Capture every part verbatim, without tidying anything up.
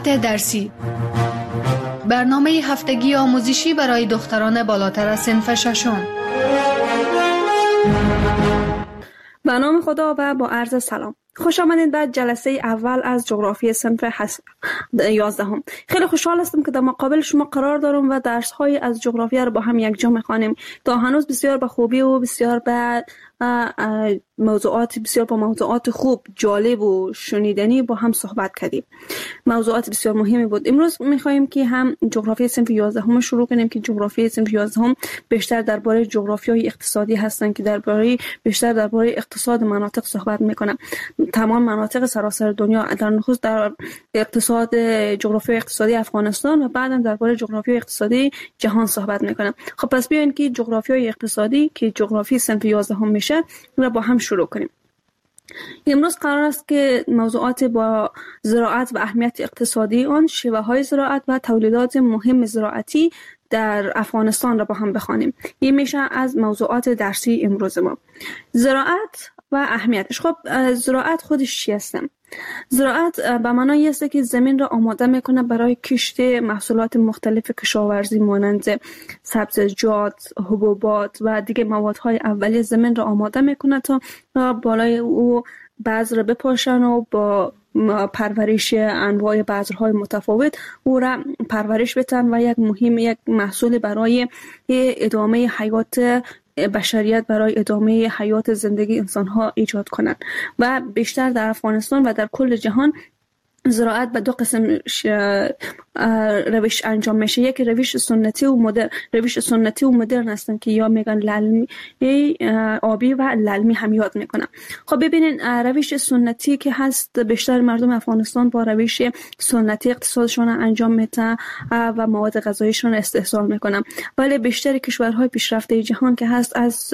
موضوعات درسی. برنامه هفتگی آموزشی برای دختران بالاتر از صنف ششم. به نام خدا و با عرض سلام. خوش آمدید به جلسه اول از جغرافی صنف حس... یازدهم. خیلی خوشحال هستم که در مقابل شما قرار دارم و درس های از جغرافیا رو با هم یک جا می‌خوانیم. تا هنوز بسیار به خوبی و بسیار به موضوعات بسیار با موضوعات خوب، جالب و شنیدنی با هم صحبت کردیم. موضوعات بسیار مهمی بود. امروز می‌خوایم که هم جغرافی صنف یازدهم شروع کنیم که جغرافی صنف یازدهم بیشتر درباره جغرافیای اقتصادی هستند که درباره بیشتر درباره اقتصاد مناطق صحبت می‌کنم. تمام مناطق سراسر دنیا، در نخست در اقتصاد جغرافیای اقتصادی افغانستان و بعداً درباره جغرافیای اقتصادی جهان صحبت می‌کنم. خب پس بیاین که جغرافیای اقتصادی که جغرافی صنف یازدهم میشه و با هم شروع کنیم. امروز قرار است که موضوعات با زراعت و اهمیت اقتصادی آن، شیوه‌های زراعت و تولیدات مهم زراعتی در افغانستان را با هم بخوانیم. این میشه از موضوعات درسی امروز ما. زراعت و اهمیتش. خب زراعت خودش چی است؟ زراعت به معنای است که زمین را آماده میکنه برای کشت محصولات مختلف کشاورزی مانند سبزیجات، حبوبات و دیگه موادهای اولیه. زمین را آماده میکنه تا بالای او بذر بپاشن و با پرورش انواع بذرهای متفاوت او را پرورش بدن و یک مهم یک محصول برای ادامه حیات بشریت، برای ادامه حیات زندگی انسان‌ها ایجاد کنند. و بیشتر در افغانستان و در کل جهان زراعت به دو قسم روش انجام میشه. یک روش سنتی و مدرن. روش سنتی و مدرن هستن که یا میگن للمی آبی و للمی هم یاد میکنن. خب ببینین روش سنتی که هست، بیشتر مردم افغانستان با روش سنتی اقتصادشون انجام میدن و مواد غذاییشون استحصال میکنن، ولی بیشتر کشورهای پیشرفته جهان که هست از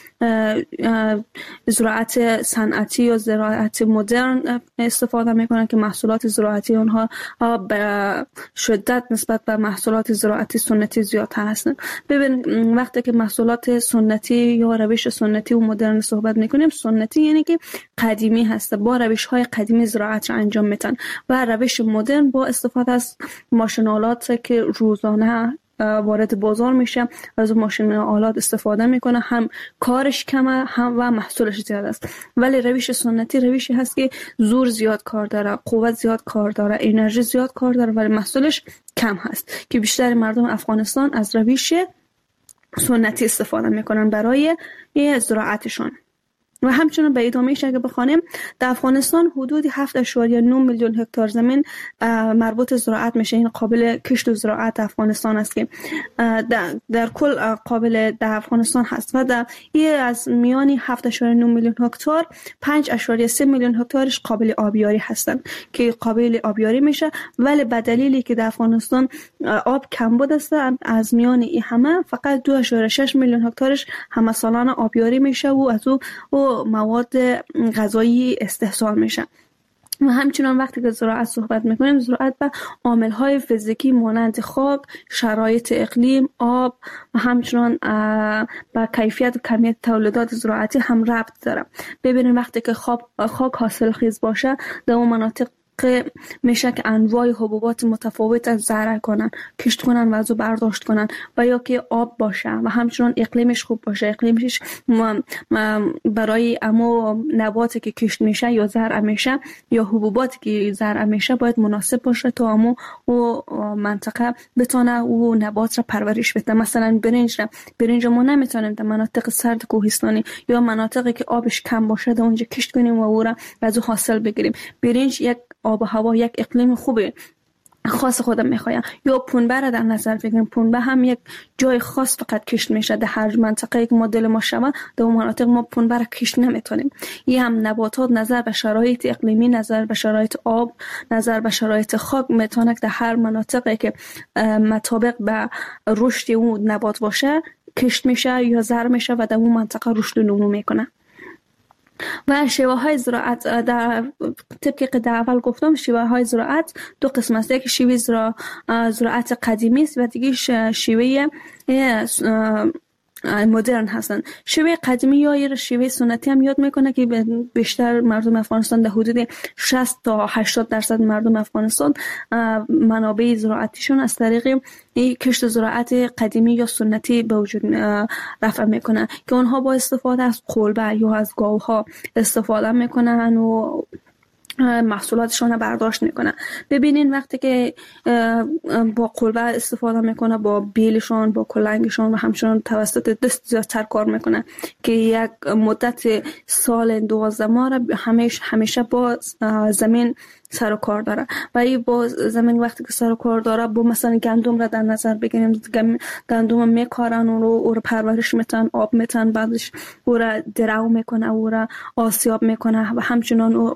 زراعت صنعتی یا زراعت مدرن استفاده میکنن که محصولات زراعتی اونها به شدت نسبت به محصولات زراعتی سنتی زیادتر هستن. ببین وقتی که محصولات سنتی یا روش سنتی و مدرن صحبت میکنیم، سنتی یعنی که قدیمی هست، با روش های قدیمی زراعت را انجام میدن، و روش مدرن با استفاده از ماشین‌آلات که روزانه وارد بازار میشه، از ماشین آلات استفاده میکنه، هم کارش کمه هم و محصولش زیاد است. ولی روش سنتی روشی هست که زور زیاد کار داره، قوت زیاد کار داره، انرژی زیاد کار داره، ولی محصولش کم هست، که بیشتر مردم افغانستان از روش سنتی استفاده میکنن برای زراعتشون. و همچنین به ادامهش اگه بخوانیم، در افغانستان حدود هفت اشاریه نه میلیون هکتار زمین مربوط زراعت میشه. این قابل کشت و زراعت افغانستان است که در, در کل قابل در افغانستان هست، و در این از میانی هفت اشاریه نه میلیون هکتار پنج اشاریه سه میلیون هکتارش قابل آبیاری هستند که قابل آبیاری میشه. ولی به دلیلی که در افغانستان آب کمبود است، از میان این همه فقط دو اشاریه شش میلیون هکتارش همه سالانه آبیاری میشه و از او و مواد غذایی استحصال میشه. و همچنان وقتی که زراعت صحبت میکنیم، زراعت به عامل‌های فیزیکی مانند خاک، شرایط اقلیم، آب و همچنان به کیفیت و کمیت تولیدات زراعتی هم ربط داره. ببینید وقتی که خاک حاصل خیز باشه، در اون مناطق میشه که انواع حبوبات متفاوت از زرع کنن، کشت کنن و از او برداشت کنن، و یا که آب باشه و همچنان اقلیمش خوب باشه. اقلیمش برای امو نباتی که کشت میشه یا زرع میشه یا حبوباتی که زرع میشه باید مناسب باشه تا امو و منطقه بتونه او نبات را پرورش بده. مثلا برنج را برنج ما نمیتونیم در مناطق سرد کوهستانی یا مناطقی که آبش کم باشه در اونجا کشت کنیم و او را از او حاصل بگیریم. برنج یک آب و هوا، یک اقلیم خوبه خاص خودم میخوایم. یا پنبه را در نظر بگیریم، پنبه هم یک جای خاص فقط کشت میشه. در هر منطقه یک مدل ما شما در اون مناطق ما پنبه را کشت نمیتونیم. یه هم نباتات نظر به شرایط اقلیمی، نظر به شرایط آب، نظر به شرایط خاک میتونه در هر مناطقی که مطابق به رشد اون نبات باشه کشت میشه یا زرع میشه و در اون منطقه رشد و نمو میکنه. و شیوه های زراعت در طبقی که در اول گفتم، شیوه های زراعت دو قسم است. یکی شیوه زراعت قدیمی است و دیگه شیوه مدرن هستن. شیوه قدیمی یا شیوه سنتی هم یاد میکنه که بیشتر مردم افغانستان در حدود شصت تا هشتاد درصد مردم افغانستان منابع زراعتیشون از طریق کشت زراعت قدیمی یا سنتی به وجود رفع میکنه که اونها با استفاده از قلبه یا از گاوها استفاده میکنن و محصولاتشون رو برداشت میکنه. ببینین وقتی که با قلبه استفاده میکنه، با بیلشون، با کلنگشون و همچنان توسط دست زیادتر کار میکنه که یک مدت سال دوازده ماه را همیشه همیشه با زمین سر و کار داره. و این با زمین وقتی که سر و کار داره، با مثلا گندم را در نظر بگیریم، گندم میکارن و او رو پرورش میتن، آب میتن، بعدش او را درو میکنه، او را آسیاب میکنه و همچنان او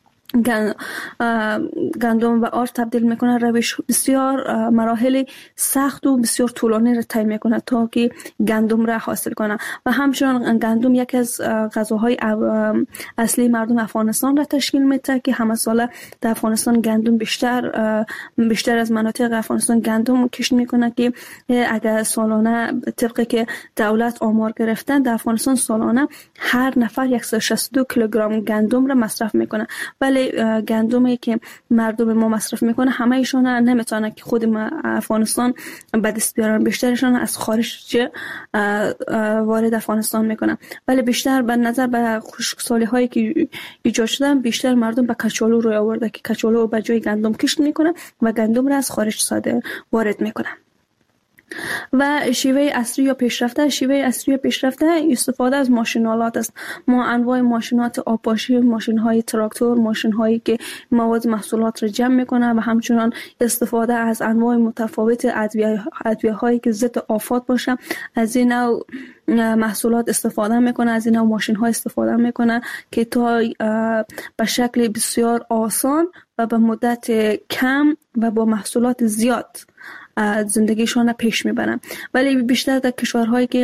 گندم و آرد تبدیل میکنه. روش بسیار مراحل سخت و بسیار طولانی را طی میکنه تا که گندم را حاصل کنه. و همچنان گندم یکی از غذاهای اصلی مردم افغانستان را تشکیل میده که همه ساله در افغانستان گندم بیشتر بیشتر از مناطق افغانستان گندم کشت میکنه که اگر سالانه طبقی که دولت آمار گرفتن در افغانستان سالانه هر نفر صد و شصت و دو کیلوگرم گندم را مصرف میکنه. ولی گندمی که مردم ما مصرف میکنه همه ایشون نمیتونه که خود افغانستان به دست بیارن، بیشترشون از خارج وارد افغانستان میکنن. ولی بیشتر به نظر به خشکسالی هایی که ایجاد شدن، بیشتر مردم به کچالو روی آورده که کچالو به جای گندم کشت میکنه و گندم را از خارج صادر وارد میکنه. و شیوه اصلی یا پیشرفته شیوه اصلی یا پیشرفته استفاده از ماشینالات است. ما انواع ماشینات آبپاشی، ماشین های تراکتور، ماشین هایی که مواد محصولات را جمع میکنه و همچنان استفاده از انواع متفاوت ادویه ادویه هایی که ضد آفات باشه، از این نوع محصولات استفاده میکنه، از این نوع ماشین ها استفاده میکنه که تا به شکل بسیار آسان و به مدت کم و با محصولات زیاد زندگیشون پیش میبرن. ولی بیشتر در کشورهایی که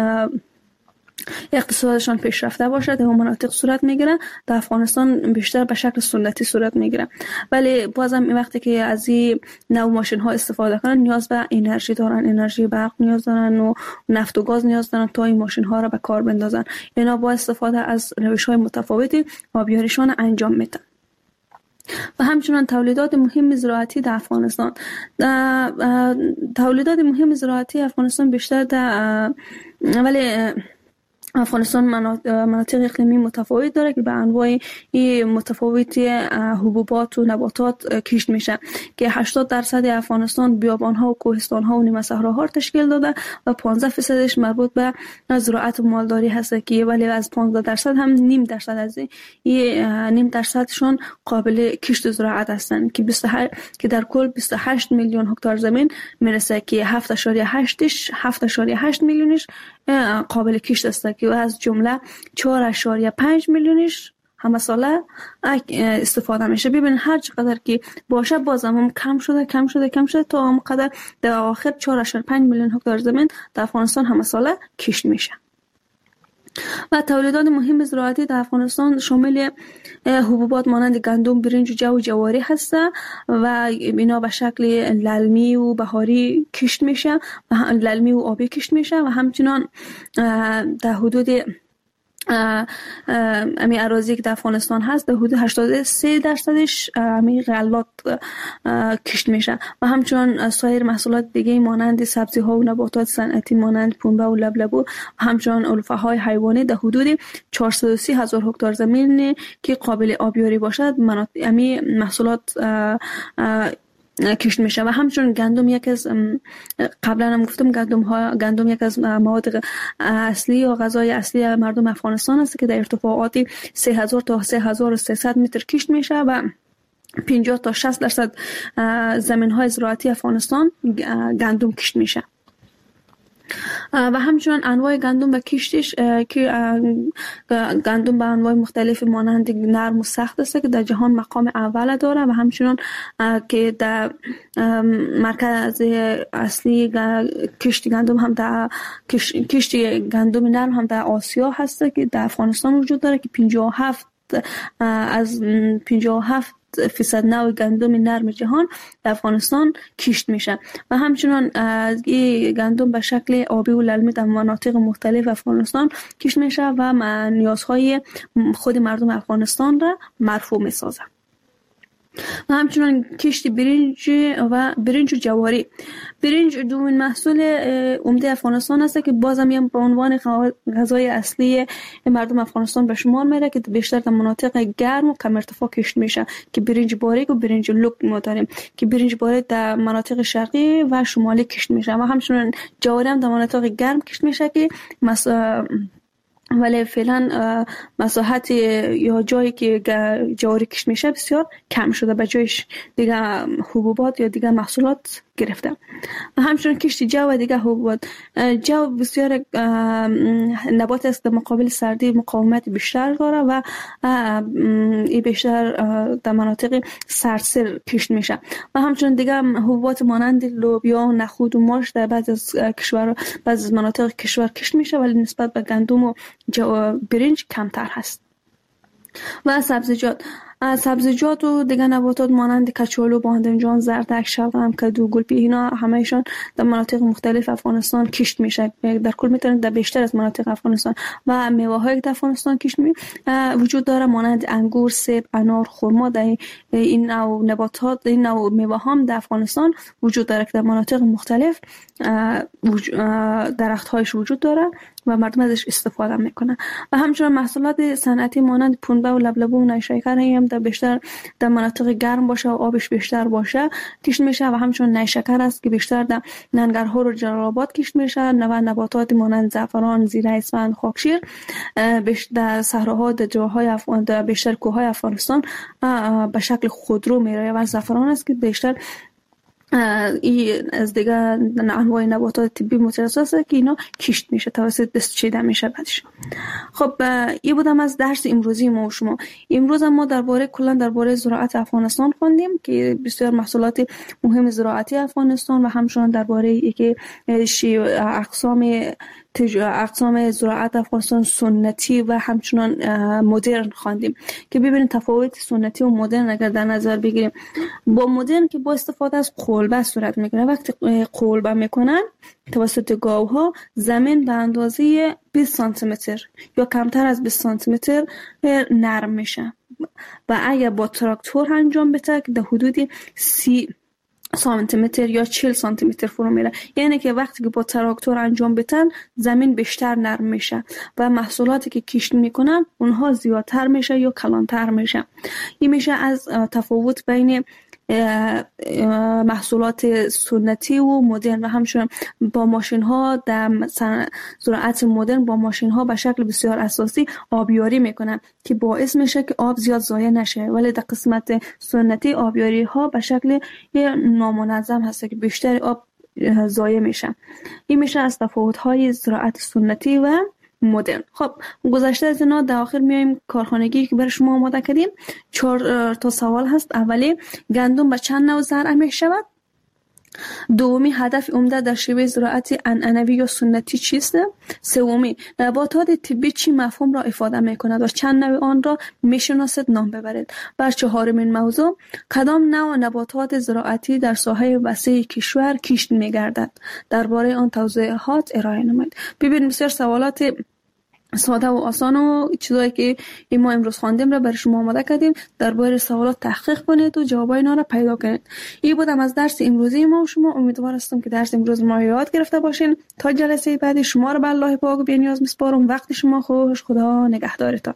اقتصادشان پیشرفته باشه در مناطق صورت میگیره، در افغانستان بیشتر به شکل سنتی صورت میگیره. ولی بازم این وقتی که از این نوع ماشین ها استفاده کنن نیاز به انرژی دارن، انرژی برق نیاز دارن و نفت و گاز نیاز دارن تا این ماشین ها را به کار بندازن. اینا با استفاده از روش های متفاوتی آبیاریشان انجام میدن. و همچنان تولیدات مهم زراعتی در افغانستان، تولیدات مهم زراعتی افغانستان بیشتر در ولی افغانستان مناطق اقلیمی متفاوت داره که به انواع متفاوتی حبوبات و نباتات کشت میشه که هشتاد درصد افغانستان بیابان‌ها و کوهستان‌ها و نیمه صحراها تشکیل داده و پانزده درصدش مربوط به زراعت و مالداری هست که ولی از پانزده درصد هم نیم درصد از این نیم درصدشون قابل کشت زراعت هستند که بیست و هشت که در کل بیست و هشت میلیون هکتار زمین میرسه که هفت اشاریه هشتش هفت اشاریه هشت میلیونش قابل کشت است که از جمله چهار اشاریه پنج میلیونش همه ساله استفاده میشه. ببین هر چقدر که باشه بازم هم کم شده کم شده کم شده تا هم قدر در آخر چهار اشاریه پنج میلیون هکتار زمین در افغانستان همه ساله کشت میشه. و تولیدات مهم زراعتی در افغانستان شامل حبوبات مانند گندم، برنج و جو و جواری هسته و اینا به شکل للمی و بهاری کشت میشه و للمی و آبی کشت میشه و همچنان در حدود امی اراضی که در افغانستان هست در حدود هشتاد و سه درصدش امی غلات کشت میشه و همچنان سایر محصولات دیگه مانند سبزی ها و نباتات صنعتی مانند پنبه و لبلبو و همچنان علوفه های حیوانی در حدود چهارصد و سی هزار هکتار زمین که قابل آبیاری باشد امی محصولات کشت میشه. و همچنین گندم یک از قبلا هم گفتم گندم ها گندم یک از مواد اصلی و غذای اصلی مردم افغانستان است که در ارتفاعات سه هزار تا سه هزار و سیصد متر کشت میشه و پنجاه تا شصت درصد زمین های زراعتی افغانستان گندم کشت میشه. و همچنان انواع گندم و کشتش که گندم به انواع مختلف مانند نرم و سخت است که در جهان مقام اول داره و همچنان که در مرکز اصلی کشت گندم هم در کشت گندم نرم هم در آسیا هست که در افغانستان وجود داره که پنجاه و هفت از پنجاه و هفت فیصد نوع گندم نرم جهان در افغانستان کشت میشه و همچنان این گندم به شکل آبی و للمی در مناطق مختلف افغانستان کشت میشه و نیازهای خود مردم افغانستان را مرفوع میسازه. و همچنان کشت برنج و برنج و جواری. برنج دومین محصول عمده افغانستان است که بازم هم به عنوان غذای اصلی مردم افغانستان به شمار میره که بیشتر در مناطق گرم و کم ارتفاع کشت میشه که برنج باریک و برنج لوک ما داریم که برنج باریک در مناطق شرقی و شمالی کشت میشه و همچنان جواری هم در مناطق گرم کشت میشه که مثلا ولی فعلا مساحت یا جایی که جواری کشت میشه بسیار کم شده، به جایش دیگه حبوبات یا دیگه محصولات گرفته. و همچنین کشت جو و دیگه حبوبات. جو بسیار نبات است در مقابل سردی مقاومت بیشتر داره و این بیشتر در مناطق سردسیر کشت میشه و همچنین دیگه حبوبات مانند لوبیا و نخود و ماش در بعضی از کشور بعضی از مناطق کشور کشت میشه ولی نسبت به گندم و برنج کمتر هست. و سبزیجات سبزیجات و دیگر نباتات مانند کچالو، بادمجان، زردک، شلغم، کدو، گلپی اینا همهشان در مناطق مختلف افغانستان کشت میشه. در کل میتونید در بیشتر از مناطق افغانستان و میوه های در افغانستان کشت می وجود داره مانند انگور، سیب، انار، خرما. در این نوع نباتات این نوع میوه هم در افغانستان وجود داره که در مناطق مختلف درخت هایش وجود داره و مردم ازش استفاده میکنن. و همچنین محصولات صنعتی مانند پنبه و لبلبو و نیشکر هم در بیشتر در مناطق گرم باشه و آبش بیشتر باشه کشت میشه و همچنین نیشکر است که بیشتر در ننگرهار و جلال آباد کشت میشه. و نباتات مانند زعفران، زیره، اسفند، خاکشیر در صحراها در جاهای افغان در بیشتر کوههای افغانستان به شکل خودرو میره و زعفران است که بیشتر این از دیگه انواع نباتات طبی مترسس است که اینا کشت میشه توسط دست چیده میشه بعدش. خب این بودم از درس امروزی ما و شما. امروز ما درباره کلا درباره زراعت افغانستان خوندیم که بسیار محصولات مهم زراعتی افغانستان و همچنین درباره اینکه اقسام اقسام زراعت افغانستان سنتی و همچنان مدرن خواندیم که ببینید تفاوت سنتی و مدرن اگر در نظر بگیریم. با مدرن که با استفاده از قلبه صورت میکنه. وقتی قلبه میکنن توسط گاوها زمین به اندازه بیست سانتی متر یا کمتر از بیست سانتی متر نرم میشه و اگر با تراکتور انجام بده که در حدود سی سانتی متر یا چهل سانتی متر فرو میره. یعنی که وقتی که با تراکتور انجام بدن زمین بیشتر نرم میشه و محصولاتی که کشت میکنن اونها زیادتر میشه یا کلانتر میشه. این میشه از تفاوت بین محصولات سنتی و مدرن و همچنین با ماشین ها در زراعت مدرن با ماشین ها به شکل بسیار اساسی آبیاری میکنن که باعث میشه که آب زیاد ضایع نشه ولی در قسمت سنتی آبیاری ها به شکل نامنظم هست که بیشتر آب ضایع میشه. این میشه از تفاوت های زراعت سنتی و مدرن. خب گذشته از اینا در آخر میایم کارخانگی که برای شما آماده کردیم. چهار تا سوال هست. اولی گندم به چند نوع زرع می شود؟ دومی هدف عمده در شیوه زراعت عنعنوی یا سنتی چیست؟ سومی نباتات طبی چی مفهوم را افاده می کند و چند نوع آن را می شناسید نام ببرید. و چهارمین موضوع کدام نوع نباتات زراعتی در ساحه وسیع کشور کشت می گردد؟ درباره آن توضیحات ارائه نمایید. ببینید بسیار سوالات ساده و آسان و چیزایی که ما امروز خواندیم را برای شما آماده کردیم. درباره سوالات تحقیق کنید و جوابای اینا را پیدا کنید. این بودم از درس امروزی ما و شما. امیدوار هستم که درس امروز ما یاد گرفته باشین. تا جلسه بعدی شما را به الله پاک و بی‌نیاز میسپارم. وقت شما خوش. خدا نگهدارتان.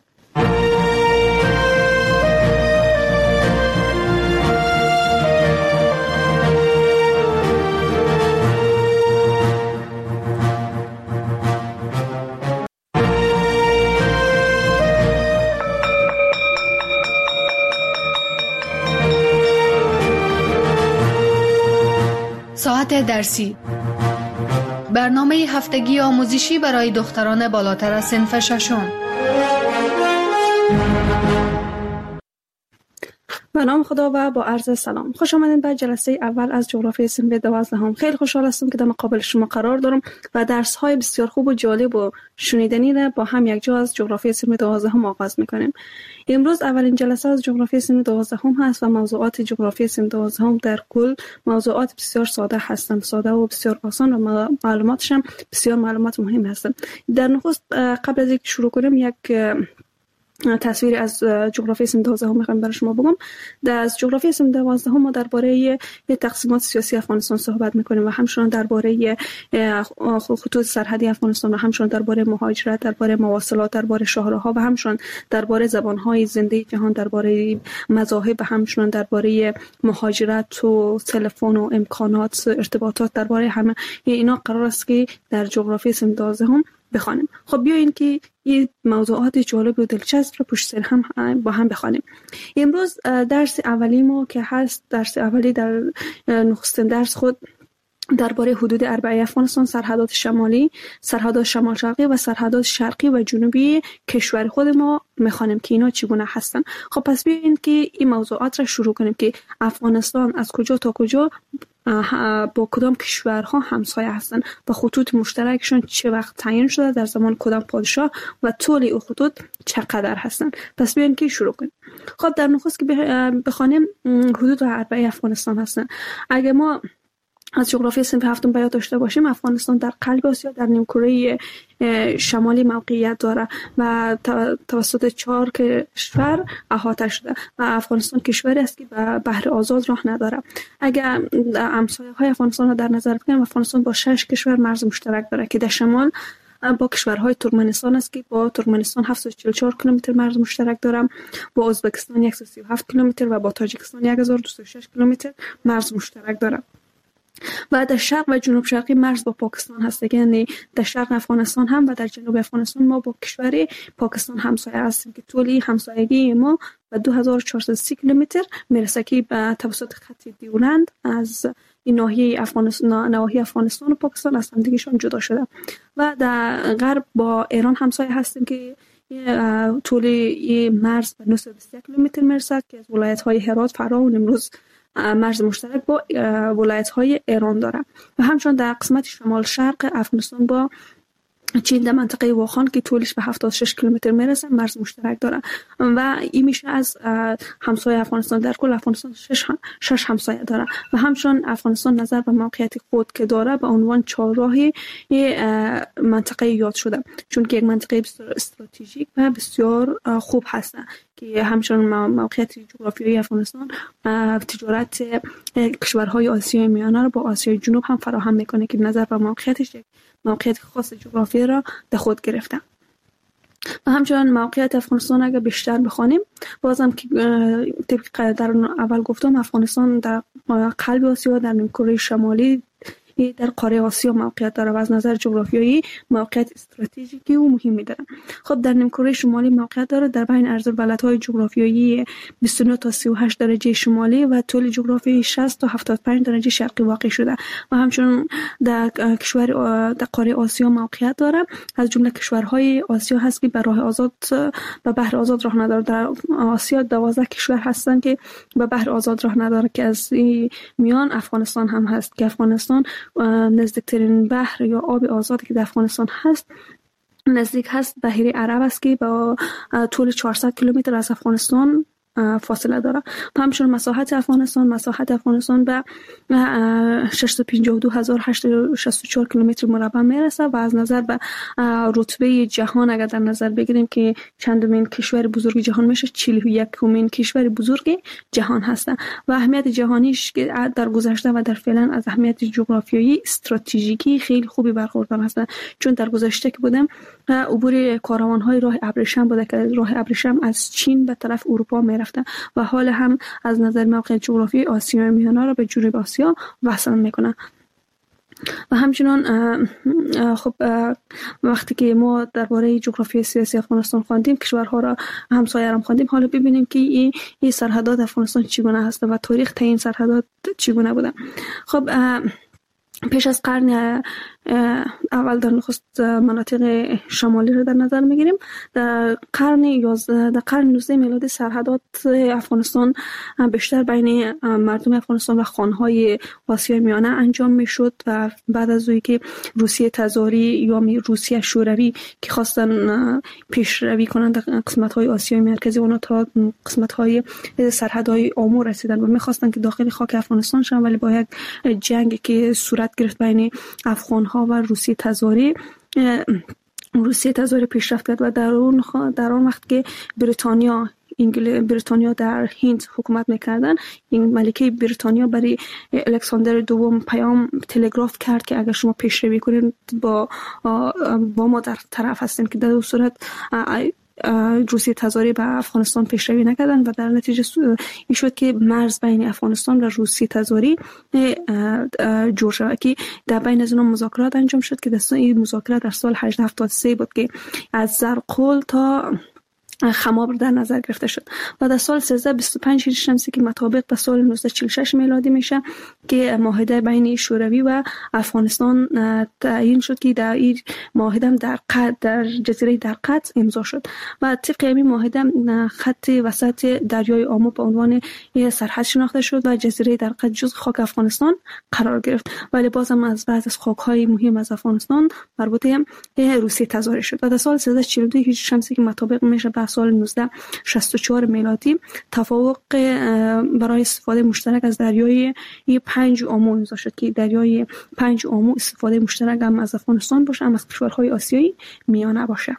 ساعت درسی برنامه هفتگی آموزشی برای دختران بالاتر از صنف ششم. و به نام خدا و با عرض سلام. خوش آمدید به جلسه اول از جغرافی صنف دوازدهم. خیلی خوشحال هستم که در مقابل شما قرار دارم و درس های بسیار خوب و جالب و شنیدنی را با هم یک جا از جغرافی صنف دوازدهم آغاز میکنیم. امروز اولین جلسه از جغرافی صنف دوازدهم هست و موضوعات جغرافی صنف دوازدهم در کل موضوعات بسیار ساده هستند، ساده و بسیار آسان و معلوماتش هم بسیار معلومات مهم هستند. در نخست قبل از اینکه شروع کنیم یک تصویری از جغرافی صنف دوازدهم میخوام برای شما بگم. در از جغرافی صنف دوازدهم ما درباره تقسیمات سیاسی افغانستان صحبت میکنیم و همچنین درباره خطوط سرحدی افغانستان و همچنین درباره مهاجرت، درباره مواصلات، درباره شاهراها و همچنین درباره زبانهای زنده جهان، درباره مذاهب و همچنین درباره مهاجرت و تلفن و امکانات ارتباطات، درباره همه اینا قرار است که در جغرافی صنف دوازدهم بخوانیم. خب بیاین که این موضوعات جالب و دلچسب رو پشت سر هم با هم بخوانیم. امروز درس اولی ما که هست درس اولی در نخستین درس خود درباره حدود اربعه افغانستان، سرحدات شمالی، سرحدات شمال شرقی و سرحدات شرقی و جنوبی کشور خود ما میخوانیم که اینا چگونه هستن. خب پس بیاین که این موضوعات را شروع کنیم که افغانستان از کجا تا کجا با کدام کشورها همسایه هستند و خطوط مشترکشون چه وقت تعیین شده، در زمان کدام پادشاه و طول این خطوط چقدر هستند. پس بیاین که شروع کنیم. خب در نخست که بخوانیم حدود اربعه افغانستان هستند. اگه ما از جغرافی صنف هفتم بیان داشته باشیم، افغانستان در قلب آسیا در نیمکره شمالی موقعیت داره و توسط چهار کشور احاطه شده و افغانستان کشوری است که به بحر آزاد راه نداره. اگر همسایه های افغانستان را در نظر بگیریم، افغانستان با شش کشور مرز مشترک داره که در شمال با کشورهای ترکمنستان است که با ترکمنستان هفتصد و چهل و چهار کیلومتر مرز مشترک دارم، با ازبکستان صد و سی و هفت کیلومتر و با تاجیکستان هزار و دویست و شش کیلومتر مرز مشترک دارم. و در شرق و جنوب شرقی مرز با پاکستان هست، یعنی در شرق افغانستان هم و در جنوب افغانستان ما با کشور پاکستان همسایه هستیم که طولی همسایگی ما به دو هزار و چهارصد و سی کیلومتر میرسه که به توسط خط دیولند از این ناحیه افغانستان نواحی افغانستان و پاکستان از هم دیگه‌شان جدا شده. و در غرب با ایران همسایه هستیم که طول مرز به نهصد و بیست و یک کیلومتر میرسه که از ولایت‌های هرات، فرا و نیمروز مرز مشترک با ولایت‌های ایران داره. و همچنین در قسمت شمال شرق افغانستان با چین در منطقه واخان که طولش به هفتاد و شش کیلومتر میرسه مرز مشترک داره و این میشه از همسایه افغانستان. در کل افغانستان شش, هم، شش همسایه داره و همچنین افغانستان نظر به موقعیت خود که داره به عنوان چهارراهی منطقه یاد شده، چون که یک منطقه بسیار استراتژیک و بسیار خوب هست که همچنین موقعیت جغرافیایی افغانستان تجارت کشورهای آسیای میانه رو با آسیای جنوب هم فراهم میکنه که نظر به موقعیتش یک موقعیت خاص جغرافیایی را در خود گرفته. و همچنین موقعیت افغانستان اگر بیشتر بخوانیم، بازم که طبق در اول گفتم افغانستان در قلب آسیا در نیمکره شمالی در قاره آسیا موقعیت داره و از نظر جغرافیایی موقعیت استراتژیکی و مهمی داره. خب در نیمکره شمالی موقعیت داره در بین عرض ولایت‌های جغرافیایی بیست و نه تا سی و هشت درجه شمالی و طول جغرافیایی شصت تا هفتاد و پنج درجه شرقی واقع شده و همچنین در کشور در قاره آسیا موقعیت داره. از جمله کشورهای آسیا هست که به راه آزاد به بحر آزاد راه نداره. در آسیا دوازده کشور هستند که به بحر آزاد راه نداره که از میان افغانستان هم هست که افغانستان نزدیکترین بحر یا آب آزادی که در افغانستان هست نزدیک هست بحیره عرب است که با طول چهارصد کیلومتر از افغانستان فاصله داره. همچنین مساحت افغانستان مساحت افغانستان به ششصد و پنجاه و دو هزار و هشتصد و شصت و چهار کیلومتر مربع میرسه و از نظر به رتبه جهان اگر در نظر بگیریم که چندمین کشور بزرگ جهان میشه، چهل و یکمین کشور بزرگ جهان هست و اهمیت جهانیش که در گذشته و در فعلا از اهمیت جغرافیایی استراتژیکی خیلی خوبی برخوردار هستند، چون در گذشته که بودم عبور کاروان‌های راه ابریشم بوده که راه ابریشم از چین به طرف اروپا میرفته و حال هم از نظر موقع جغرافیایی آسیای میانه را به جنوب آسیا وصل میکنه. و همچنان خب وقتی که ما درباره جغرافی سیاسی افغانستان خواندیم، کشورها را همسایه را خواندیم، حالا ببینیم که این این سرحدات افغانستان چگونه هست و تاریخ تعیین سرحدات چگونه بوده. خب پیش از قرن اول در نخست مناطق شمالی رو در نظر میگیریم. در قرن یازده در قرن نوزده میلادی سرحدات افغانستان بیشتر بین مردم افغانستان و خانهای آسیای میانه انجام میشد و بعد از اونی که روسیه تزاری یا روسیه شوروی که خواستن پیشروی کنند در قسمت‌های آسیای مرکزی، اونا تا قسمت‌های سرحدهای آمو رسیدن و می‌خواستن که داخل خاک افغانستان شدن، ولی با یک جنگ که صورت گرفت بین افغان‌ها و روسیه تزاری، روسیه تزاری پیشرفت کرد و در اون در اون وقت که بریتانیا انگلیس بریتانیا در هند حکومت میکردن، این ملکه بریتانیا برای الکساندر دوم پیام تلگراف کرد که اگر شما پیشروی کنید با با ما در طرف هستیم، که در اون صورت روسیه تزاری به افغانستان پیشروی نکردن و در نتیجه این شد که مرز بین افغانستان و روسیه تزاری جور شد که در بین از اونها مذاکرات انجام شد که در این مذاکرات در سال هجده هفتاد و سه بود که از زرقول تا خماب در نظر گرفته شد و در سال سیزده بیست و پنج هجری شمسی که مطابق به سال نوزده چهل و شش میلادی میشه که معاهده بین شوروی و افغانستان تعیین شد که در این معاهده در قد در جزیره در قد امضا شد و طبق این معاهده خط وسط دریای آمو به عنوان سرحد شناخته شد و جزیره در قد جزء خاک افغانستان قرار گرفت، ولی بازم از بعض از خاک‌های مهم از افغانستان مربوطه روسیه تزاری شد و در سال سیزده چهل و دو هجری شمسی که مطابق میشه سال نوزده شصت و چهار میلادی توافق برای استفاده مشترک از دریای پنج آمو امضا شد که دریای پنج آمو استفاده مشترک هم از افغانستان باشه، هم از کشورهای آسیایی میانه باشه.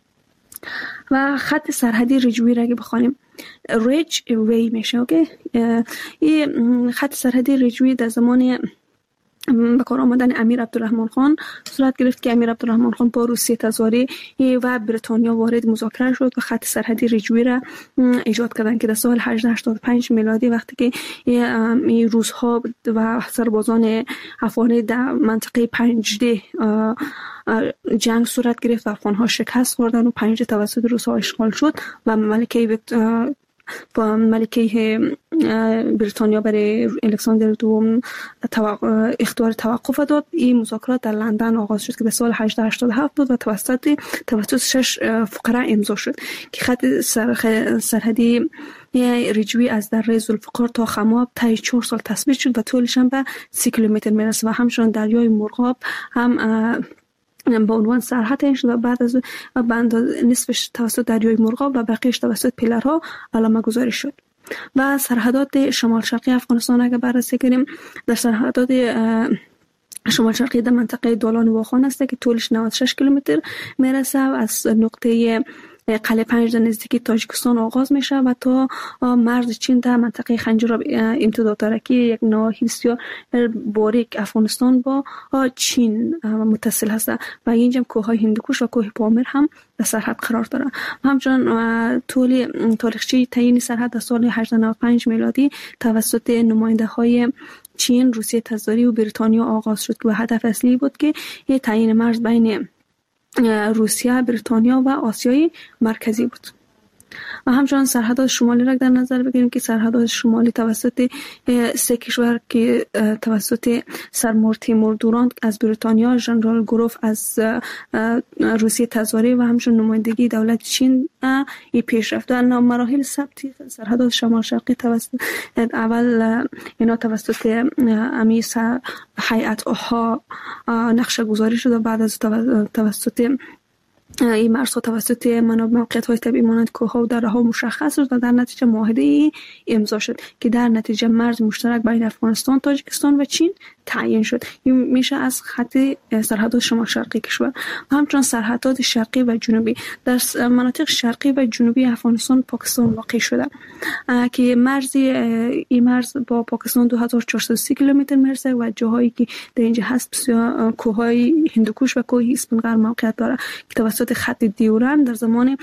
و خط سرحدی رجوی را که بخوانیم ریج وی میشه. اوکی، این خط سرحدی رجوی در زمان به کار آمدن امیر عبدالرحمن خان صورت گرفت که امیر عبدالرحمن خان با روسیه تزاری و بریتانیا وارد مذاکره شد و خط سرحدی رجوی را ایجاد کردند که در سال هجده هشتاد و پنج میلادی وقتی که این روس‌ها و سربازان افغانی در منطقه پنجده جنگ صورت گرفت و افغان‌ها شکست خوردن و پنجده توسط روس‌ها اشغال شد و ملکه با ملکه بریتانیا برای الکساندر دوم اختیار توقف داد. این مذاکرات در لندن آغاز شد که در سال هجده هشتاد و هفت بود و توسط توسط شش فقره امضا شد که خط سرحدی رجوی از دره ذوالفقار تا خماب طی چهار سال تثبیت شد و طولش هم به سی کیلومتر میرسه و همچنین دریای مرغاب هم با عنوان سرحد تعیین شد و بعد از بند نصفش توسط دریای مرغاب و بقیه‌اش توسط پیلرها علامه گذاری شد. و سرحدات شمال شرقی افغانستان اگر بررسی کنیم، در سرحدات شمال شرقی در منطقه دولان واخان است که طولش نود و شش کیلومتر میرسه و از نقطه قلعه پنج در نزدیکی تاجیکستان آغاز میشه و تا مرز چین در منطقه خنجراب امتداد داره که یک ناحیه بسیار باریک افغانستان با چین متصل هست و اینجا کوههای هندوکش و کوه پامیر هم در سرحد قرار داره. همچنین طول تاریخچه تعیین سرحد در سال هجده نود و پنج میلادی توسط نماینده های چین، روسیه تزاری و بریتانیا آغاز شد و هدف اصلی بود که یه تعیین مرز بین روسیه، بریتانیا و آسیای مرکزی بود. و همچنان سرحدات شمالی را در نظر بگیریم که سرحدات شمالی توسط سه کشور که توسط سرمور تیمور دوران از بریتانیا، ژنرال گروف از روسیه تزاری و همچنین نمایندگی دولت چین ای پیش رفت. در مراحل ثبت سرحدات شمال شرقی توسط اول اینا توسط امی هیئت ها نقشه گذاری شد و بعد از توسط این مرزها توسط منابع موقعیت‌های طبیعی مانند کوه‌ها و دره‌ها مشخص شد و در نتیجه معاهده امضا شد که در نتیجه مرز مشترک بین افغانستان، تاجیکستان و چین تعیین شد. این میشه از خط سرحدات شمال شرقی کشور. و همچنین سرحدات شرقی و جنوبی در مناطق شرقی و جنوبی افغانستان پاکستان واقع شده که مرز این مرز با پاکستان دو هزار و چهارصد و سی کیلومتر میرسه و جاهایی که در اینجا هست بسیار کوههای هندوکش و کوه اسفندقر موقعیت داره که توسط خط دیورند در زمان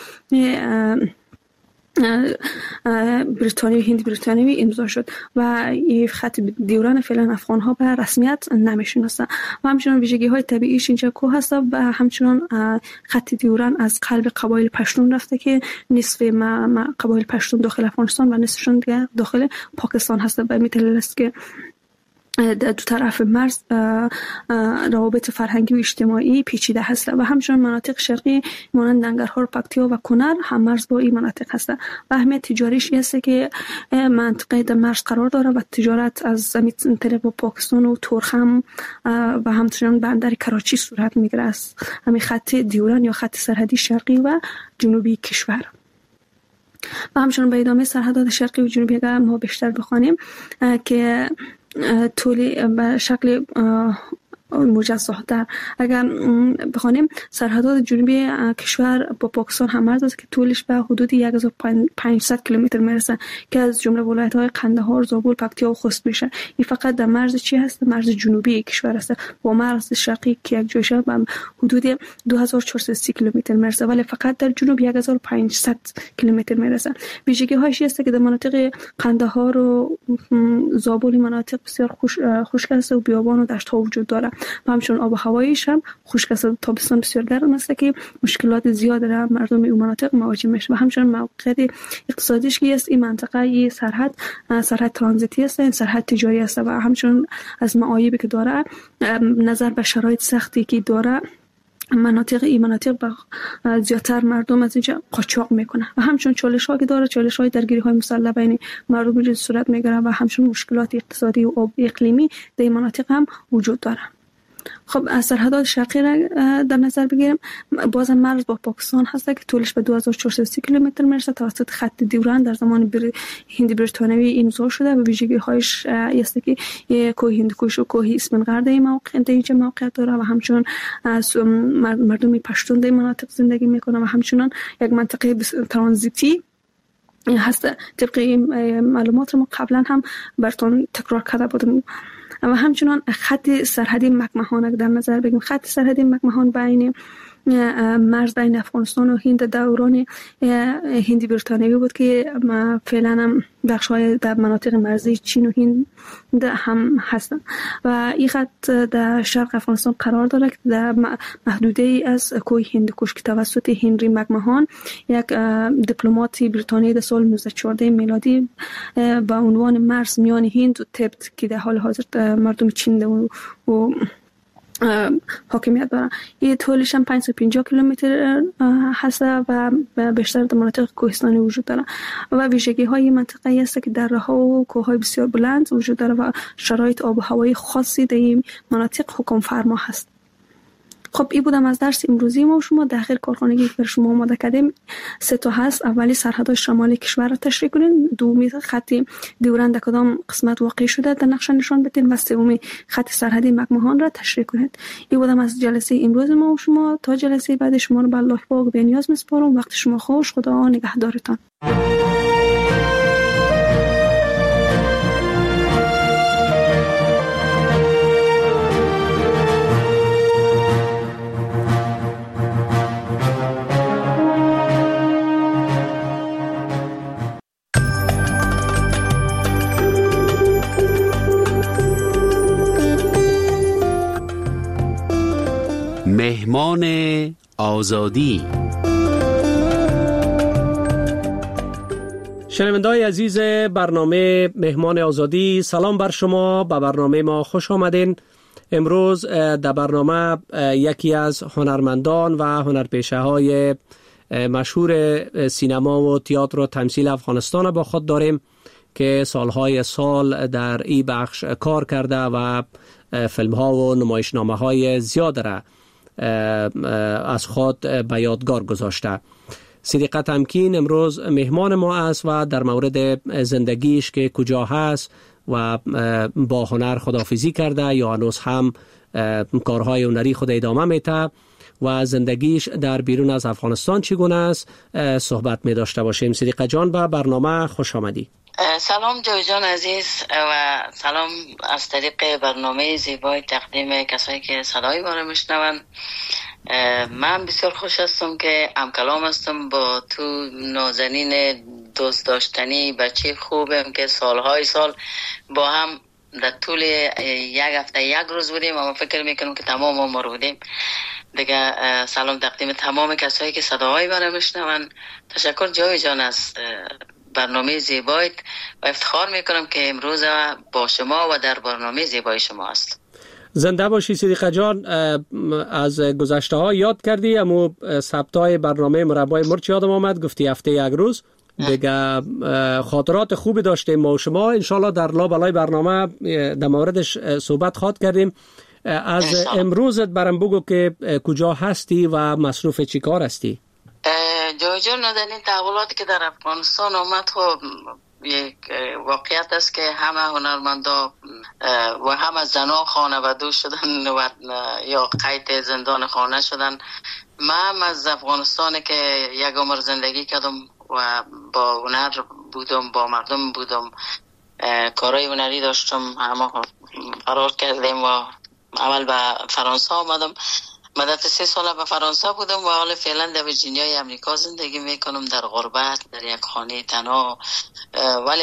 بریتانیا هند بریتانیایی امضا شد و این خط دیوران فعلا افغان ها به رسمیت نمیشناسن و همچنین ویژگی های طبیعیش اینجا کوه هست و همچنین خط دیوران از قلب قبایل پشتون رفته که نصف قبایل پشتون داخل افغانستان و نصفشون دیگه داخل پاکستان هست. به این دلیل است که دو طرف مرز روابط فرهنگی و اجتماعی پیچیده هست و همچنین مناطق شرقی مانند ننگرهار، پکتیا و کنر هم مرز با این مناطق هست و اهمیت تجاریش است که منطقه در مرز قرار داره و تجارت از زمین طریق با پاکستان و ترخم و همچنین بندر کراچی صورت میگیره است. همین خط دیوران یا خط سرحدی شرقی و جنوبی کشور. و همچنین به ادامه سرحدات شرقی و جنوبی اگر ما بیشتر بخوانیم که طولی به شکل مجزاتر اگر بخوانیم سرحدات جنوبی کشور با پاکستان هم مرز است که طولش به حدود یک هزار و پانصد کیلومتر میرسه که از جمله ولایت‌های قندهار، زابل، پکتیا و خوست میشه. این فقط در مرز چی هست؟ مرز جنوبی کشور است. با مرز شرقی که یک جاشه به حدود دو هزار و چهارصد و سی کیلومتر میرسه ولی فقط در جنوب یک هزار و پانصد کیلومتر میرسه. ویژگی هاش است که در مناطق قندهار و زابل مناطق بسیار خشک است و بیابان و دشت ها وجود داره و همچنین آب و هوایش هم خشک است. تابستان بسیار گرم است که مشکلات زیاد در مردم این مناطق مواجه میشه و همچنین موقعیت اقتصادیش که است این منطقه این سرحد سرحد ترانزیتی است، این سرحد تجاری است و همچنین از معایبی که داره نظر به شرایط سختی که داره مناطق این مناطق با زیادتر مردم از اینجا قاچاق میکنه و همچنین چالش ها که داره چالش های درگیری های مسلح بین مردم اینجا صورت میگیره و همچنین مشکلات اقتصادی و اقلیمی در این مناطق هم وجود داره. خب از سرحدات شرقی را در نظر بگیریم باز مرز با پاکستان هست که طولش به دو هزار و چهارصد و سی کیلومتر میرسه توسط خط دیوران در زمان بر... هند بریتانیایی امضا شده و ویژگی هایش است که کوه هندوکش و کوه اسفندیار در این موقع در اینجا موقعیت داره و همچنین از مردم پشتون در مناطق زندگی میکنه و همچنین یک منطقه ترانزیتی هست. طبق معلومات ما قبلا هم براتون تکرار کرده بودم و همچنان خط سرحدی مکمهان در نظر بگیم. خط سرحدی مکمهان بین مرز بین افغانستان و هند دوران هندی بریتانیایی بود که فعلا هم بخش‌های در مناطق مرزی چین و هند هم هستند و این خط در شرق افغانستان قرار دارد که در محدوده ای از کوه هندوکش که توسط هنری مکمهان یک دیپلمات بریتانیایی در سال نوزده چهارده میلادی با عنوان مرز میان هند و تبت که در حال حاضر مردم چین و حاکمیت داره این طولش هم پانصد و پنجاه کیلومتر هست و بیشتر در مناطق کوهستانی وجود داره و ویژگی های منطقه است که دره‌ها و کوه‌های بسیار بلند وجود داره و شرایط آب و هوایی خاصی در این مناطق حکم فرما هست. خب این بودم از درس امروزی ما و شما. در آخر کارخانگی که بر شما آماده کردیم سه تا هست. اولی سرحدات شمالی کشور را تشریح کنین، دومی خط دیوران در کدام قسمت واقع شده در نقشه نشان بدین و سومی خط سرحدی مکمهان را تشریح کنید. این بودم از جلسه امروز ما و شما. تا جلسه بعد شما رو به الله پاک به نیاز میسپارم. وقت شما خوش. خدا نگهدارتان. مهمان آزادی. شنونده‌های عزیز برنامه مهمان آزادی، سلام بر شما. به برنامه ما خوش آمدین. امروز در برنامه یکی از هنرمندان و هنرپیشه‌های مشهور سینما و تئاتر و تمثیل افغانستان با خود داریم که سالهای سال در این بخش کار کرده و فیلم‌ها و نمایشنامه‌های زیاد را از خود به یادگار گذاشته. صدیقه تمکین امروز مهمان ما است و در مورد زندگیش که کجا هست و با هنر خداحافظی کرده یا هنوز هم کارهای هنری خود ادامه میده و زندگیش در بیرون از افغانستان چگونه است صحبت می داشته باشیم. صدیقه جان به برنامه خوش آمدی. سلام جوی جان عزیز و سلام از طریق برنامه زیبای تقدیم کسایی که صدای ما رو میشنون. من بسیار خوش هستم که همکلام هستم با تو نازنین دوست داشتنی بچه خوبم که سالهای سال با هم در طول یک هفته یک روز بودیم و فکر میکنم که تمام عمر بودیم دیگه. سلام تقدیم تمام کسایی که صداهای ما رو میشنون. تشکر جوی جان از برنامه زیبایت و افتخار میکنم که امروز با شما و در برنامه زیبای شما است. زنده باشی صدیقه جان. از گذشته ها یاد کردی، اما ثبتای برنامه مربای مرچ یادم آمد، گفتی هفته یک روز دیگه. خاطرات خوبی داشتیم ما و شما، انشالله در لابلای برنامه در موردش صحبت خواهد کردیم. از امروزت برام بگو که کجا هستی و مصروف چی کار هستی؟ جای جان در این تحولاتی که در افغانستان آمد خب یک واقعیت است که همه هنرمندا و همه زنها خانواده شدن و یا قید زندان خانه شدن. من از افغانستان که یک عمر زندگی کردم و با هنر بودم، با مردم بودم، کارهای هنری داشتم، همه فرار کردیم و اول به فرانسه آمدم. مدت سه سال به فرانسه بودم و حالا فعلا در ویرجینیای امریکا زندگی میکنم، در غربت، در یک خانه تنها. ولی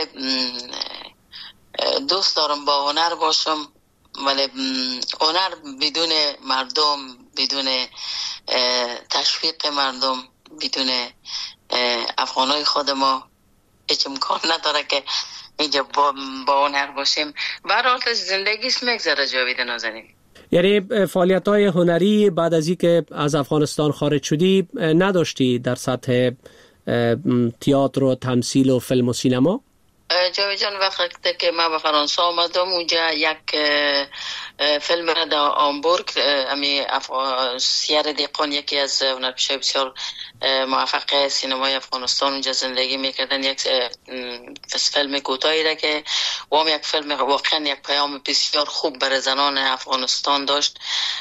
دوست دارم با هنر باشم، ولی هنر بدون مردم، بدون تشویق مردم، بدون افغانای خود ما هیچ امکان نداره که اینجا با, با هنر باشیم. برای زندگی اسم میگذره جاوید نازنین. یعنی فعالیت‌های هنری بعد از اینکه از افغانستان خارج شدی نداشتی در سطح تئاتر و تمثیل و فیلم و سینما؟ جاوید جان وقتی که من به فرانسه آمدم اونجا یک فیلم را در آمبورگ، امی سیار دیقان یکی از هنرپیشه‌های بسیار موفق سینمای افغانستان اونجا زندگی میکردن، یک فیلم کوتاهی را که وام یک فیلم واقعا یک پیام بسیار خوب برای زنان افغانستان داشت.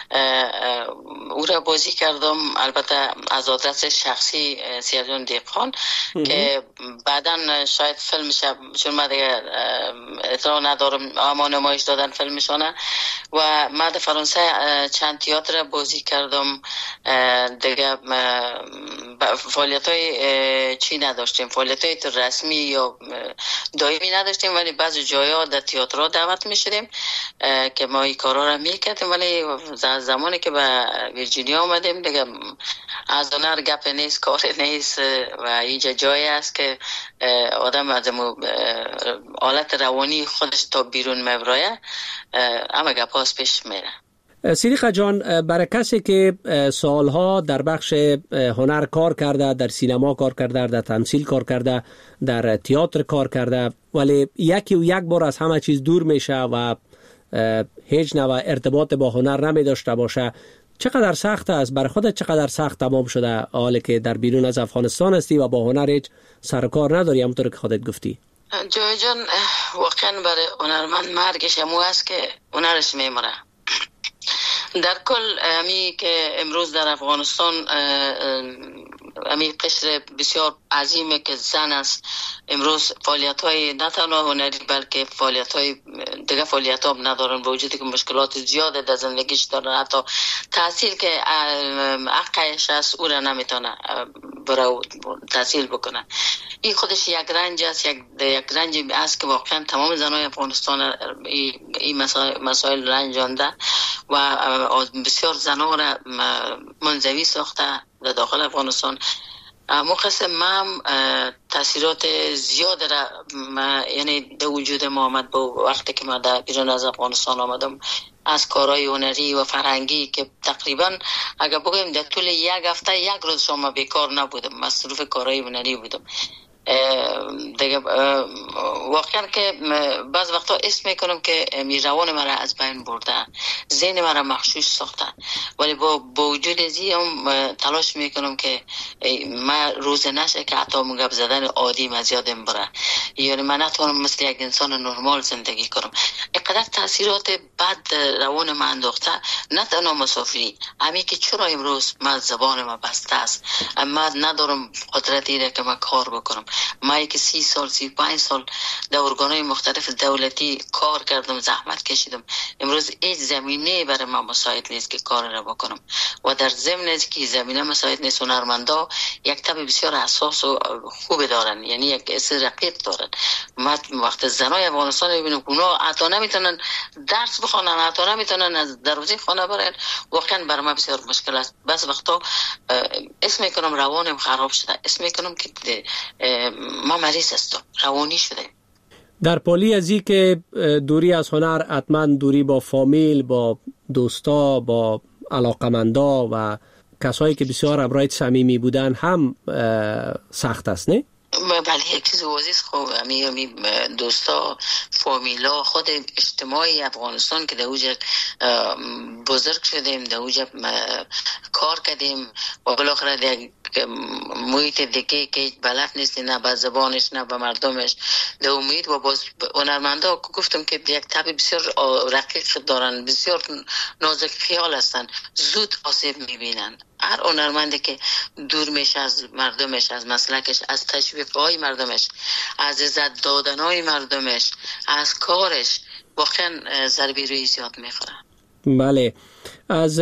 او را بازی کردم، البته از آدرس شخصی سیار دیقان که بعداً شاید فیلمش، چون من دیگه اطلاع ندارم، اما نمایش دادن فیلمشانه و من در فرانسه چند تئاتر بازی کردم. دیگه فعالیت های چی نداشتیم، فعالیت های رسمی یا دائمی نداشتیم، ولی بعضی جایا در تئاترها دعوت می شدیم که ما این کارا را می کردیم. ولی زمانی که به ویرجینیا آمدیم دیگه از هنر گپ نیست، کار نیست و اینجا جایی است که آدم از حالت روانی خودش تا بیرون میبره، اما گپاس پیش میره. صدیقه جان، برای کسی که سالها در بخش هنر کار کرده، در سینما کار کرده، در تمثیل کار کرده، در تئاتر کار کرده، ولی یکی و یک بار از همه چیز دور میشه و هیچ نوع ارتباط با هنر نمی داشته باشه، چقدر سخت است؟ برای خودت چقدر سخت تمام شده حالی که در بیرون از افغانستان هستی و با هنر هیچ سر کار نداری همونطور که خودت گفتی؟ جای جان واقعا برای هنرمند مرگش همو است که هنرش میمره. در کل امی که امروز در افغانستان امی قشر بسیار عظیمه که زن است، امروز فعالیت های نه تنها هنری بلکه فعالیت های دیگه فعالیت ها ندارن، با وجودی که مشکلات زیاده در زندگیش دارن، حتی تحصیل که حقش است او را نمیتونه برای تحصیل بکنه. این خودش یک رنج است، یک, یک رنج است که واقعا تمام زنای افغانستان این مسائل, مسائل رنجانده و بسیار زنها را منزوی ساخته در داخل افغانستان. مقصد من تاثیرات زیاد را یعنی در وجود ما آمد با وقتی که من در بیرون از افغانستان آمدم، از کارهای هنری و فرهنگی که تقریبا اگر بگویم در طول یک هفته یک روز شما بیکار نبودم، مصروف کارهای هنری بودم. دیگه واقعا که بعض وقتا اسم میکنم که روان مرا از بین برده، ذهن مرا مغشوش ساخته، ولی با وجود ازیم تلاش میکنم که من روز نشه که حتی مگب زدن عادی من زیادم بره، یعنی من نتونم مثل یک انسان نرمال زندگی کنم. اینقدر تاثیرات بد روان من انداخته، نه تنها مسافری، همین که چرا امروز من زبان من بسته است، من ندارم قدرت اینه که من کار بکنم. من که سی سال سی پنج سال در ارگانهای مختلف دولتی کار کردم، زحمت کشیدم، امروز هیچ زمینه برای من مساعد نیست که کار را بکنم و در ضمن از که زمینه مساعد نیست، هنرمندا یک طبع بسیار حساس و خوب دارن، یعنی یک حس رقیق دارن. ما وقت زنای افغانستان ببینم که اونا حتی نمیتونن درس بخونن، حتی نمیتونن از دروازه خانه برن، واقعا برای من بسیار مشکل است. بس وقتا اسم میکنم روانم خراب شده، اسم میکنم که ما مریض هستم، روانی شدیم. در پالی از این که دوری از هنر حتما دوری با فامیل، با دوستا، با علاقمندا و کسایی که بسیار همراه صمیمی بودن هم سخت است، نه؟ بله، یک چیز عزیز خوب امی امی دوستا، فامیلا، خود اجتماعی افغانستان که در اوجه بزرگ شدیم، در اوجه کار کردیم و بالاخره در محیط دیگه که بلد نیستی، نه به زبانش نه به مردمش، در امید و باز هنرمندا گفتم که یک طبع بسیار رقیق دارن، بسیار نازک خیال هستن، زود آسیب میبینن. هر هنرمندی که دور میشه از مردمش، از مسلکش، از تشویق‌های مردمش، از عزت دادن‌های مردمش، از کارش، واقعا ضربه روی زیاد میخوره. بله، از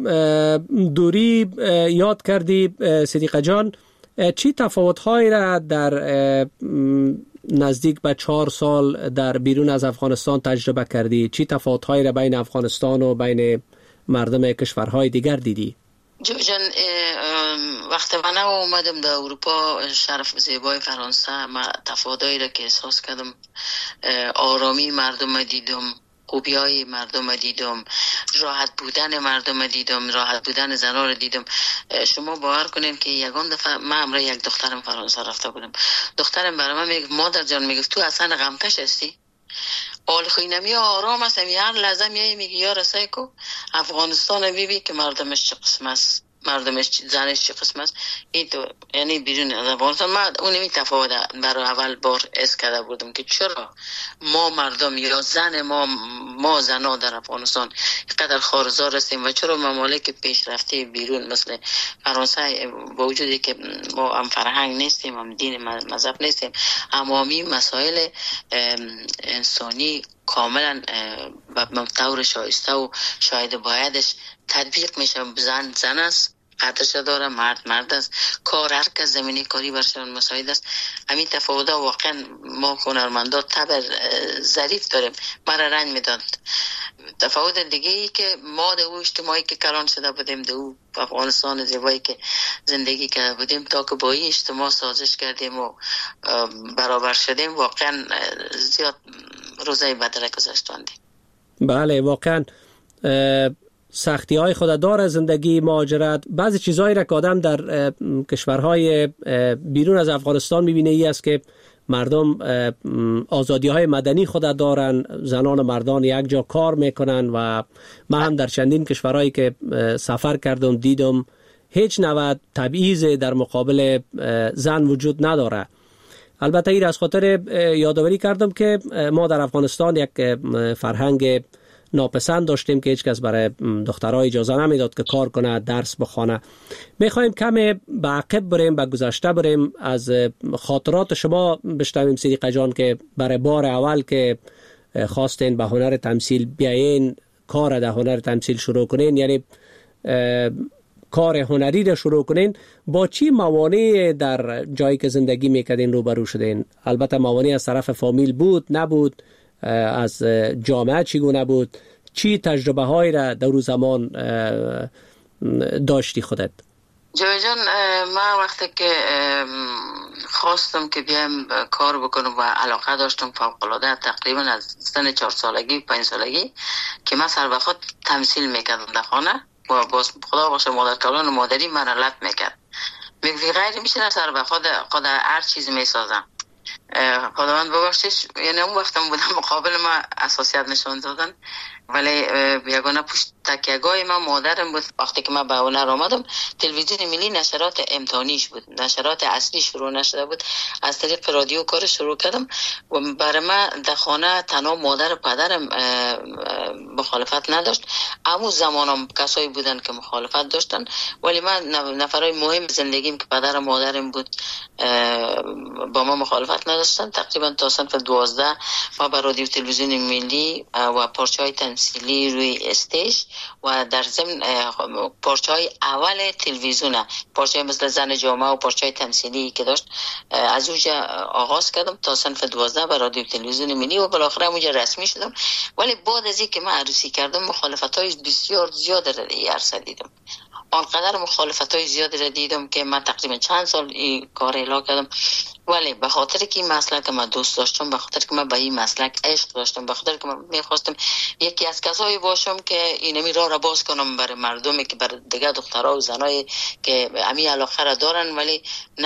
دوری یاد کردی صدیقه جان، چی تفاوت‌هایی را در نزدیک به چهار سال در بیرون از افغانستان تجربه کردی؟ چی تفاوت‌هایی را بین افغانستان و بین مردم کشورهای دیگر دیدی؟ جان، وقتی من اومدم در اروپا، شرف زیبای فرانسه، ما تفاوتایی را که احساس کردم، آرامی مردم دیدم، خوبیای مردم دیدم، راحت بودن مردم دیدم، راحت بودن زنان رو دیدم. شما باور کنین که یگان دفعه من همراه یک دخترم فرانسه رفته بودم، دخترم برای من میگه مادر جان، میگه تو اصلا غمکش هستی؟ آل خوینمی آرام است، همی هر لحظه میایی میگی یا رسای کو افغانستان بیبی که مردمش چه قسم است، مردمش زنش چه قسم است. این تو یعنی بیرون از افغانستان من اونمی تفاوت برای اول بار اس کرده بودم که چرا ما مردم یا زن ما ما زنا در افغانستان قدر خارزار هستیم و چرا ممالک پیشرفته بیرون مثل فرانسه با وجودی که ما هم فرهنگ نیستیم، هم دین مذهب نیستیم، اما مسائل انسانی کاملا به طور شایسته و شاید بایدش تطبیق میشه. زن زن است، قدرش داره، مرد مرد است، کار هر کس زمینی کاری برشان مساعد است. همین تفاوت واقعا ما هنرمندا طبع ظریف داریم، مرا رنج میداد. تفاوت دیگه ای که ما در او اجتماعی که کلان شده بودیم، در او افغانستان زیبایی که زندگی کرده بودیم، تا که با این اجتماع سازش کردیم و برابر شدیم، واقعا زیاد روزای بدره گذاشتاندیم. بله، واقعا سختی های خود داره زندگی، مهاجرت، بعضی چیزهایی را که آدم در کشورهای بیرون از افغانستان میبینه ای است که مردم آزادی های مدنی خود دارن، زنان و مردان یک جا کار میکنن و من هم در چندین کشورهایی که سفر کردم دیدم هیچ نوع تبعیض در مقابل زن وجود نداره. البته این از خاطر یادآوری کردم که ما در افغانستان یک فرهنگ ناپسند داشتیم که هیچ کس برای دخترها اجازه نمیداد که کار کنه، درس بخونه. میخوایم کمی به عقب بریم، به گذشته بریم، از خاطرات شما بشنویم صدیقه جان که برای بار اول که خواستین به هنر تمثیل بیاین، کار در هنر تمثیل شروع کنین، یعنی کار هنری را شروع کنین، با چی موانعی در جایی که زندگی میکردین روبرو شدین؟ البته موانعی از طرف فامیل بود، نبود؟ از جامعه چگونه بود؟ چی تجربه هایی را در اون زمان داشتی خودت؟ جوی جان، من وقتی که خواستم که بیایم کار بکنم و علاقه داشتم فوق‌العاده، تقریبا از سن چهار سالگی پنج سالگی که من سر به خود تمثیل میکردم در خانه و باز خدا باشه مادر کلان و مادری من علت میکرد، میگه غیر میشه سر به خود خود هر چیز میسازم. خداوند ببخشش، یعنی اون وقتم بودم مقابل ما اساسیت نشون دادن، ولی یگانه پشت تکیه‌گاه من مادرم بود. وقتی که من به هنر آمدم، تلویزیون ملی نشرات امتحانیش بود، نشرات اصلی شروع نشده بود، از طریق رادیو کار شروع کردم و برای من در خانه تنها مادر و پدرم مخالفت نداشت. اما زمانم کسایی بودن که مخالفت داشتن، ولی من نفرای مهم زندگیم که پدر و مادرم بود با ما مخالفت نداشتن. تقریبا تا صنف دوازده ما به رادیو تلویزیون ملی و پارچه‌های تمثیلی روی استیج و در ضمن پارچه‌های اول تلویزیون، پارچه‌های مثل زن جامعه و پارچه‌های تمثیلی که داشت، از اونجا آغاز کردم تا صنف دوازده به رادیو تلویزیون ملی و بالاخره اونجا رسمی شدم. ولی بعد از اینکه من عروسی کردم مخالفت‌های بسیار زیاد در این عرصه دیدم آنقدر مخالفت های زیادی را دیدم که من تقریبا چند سال این کار اعلا کردم، ولی به خاطر که این مسلک من دوست داشتم، به خاطر که من به این مسلک عشق داشتم، به خاطر که من میخواستم یکی از کسایی باشم که اینمی راه را باز کنم برای مردمی که برای دیگه دخترها و زنایی که امی علاقه را دارن، ولی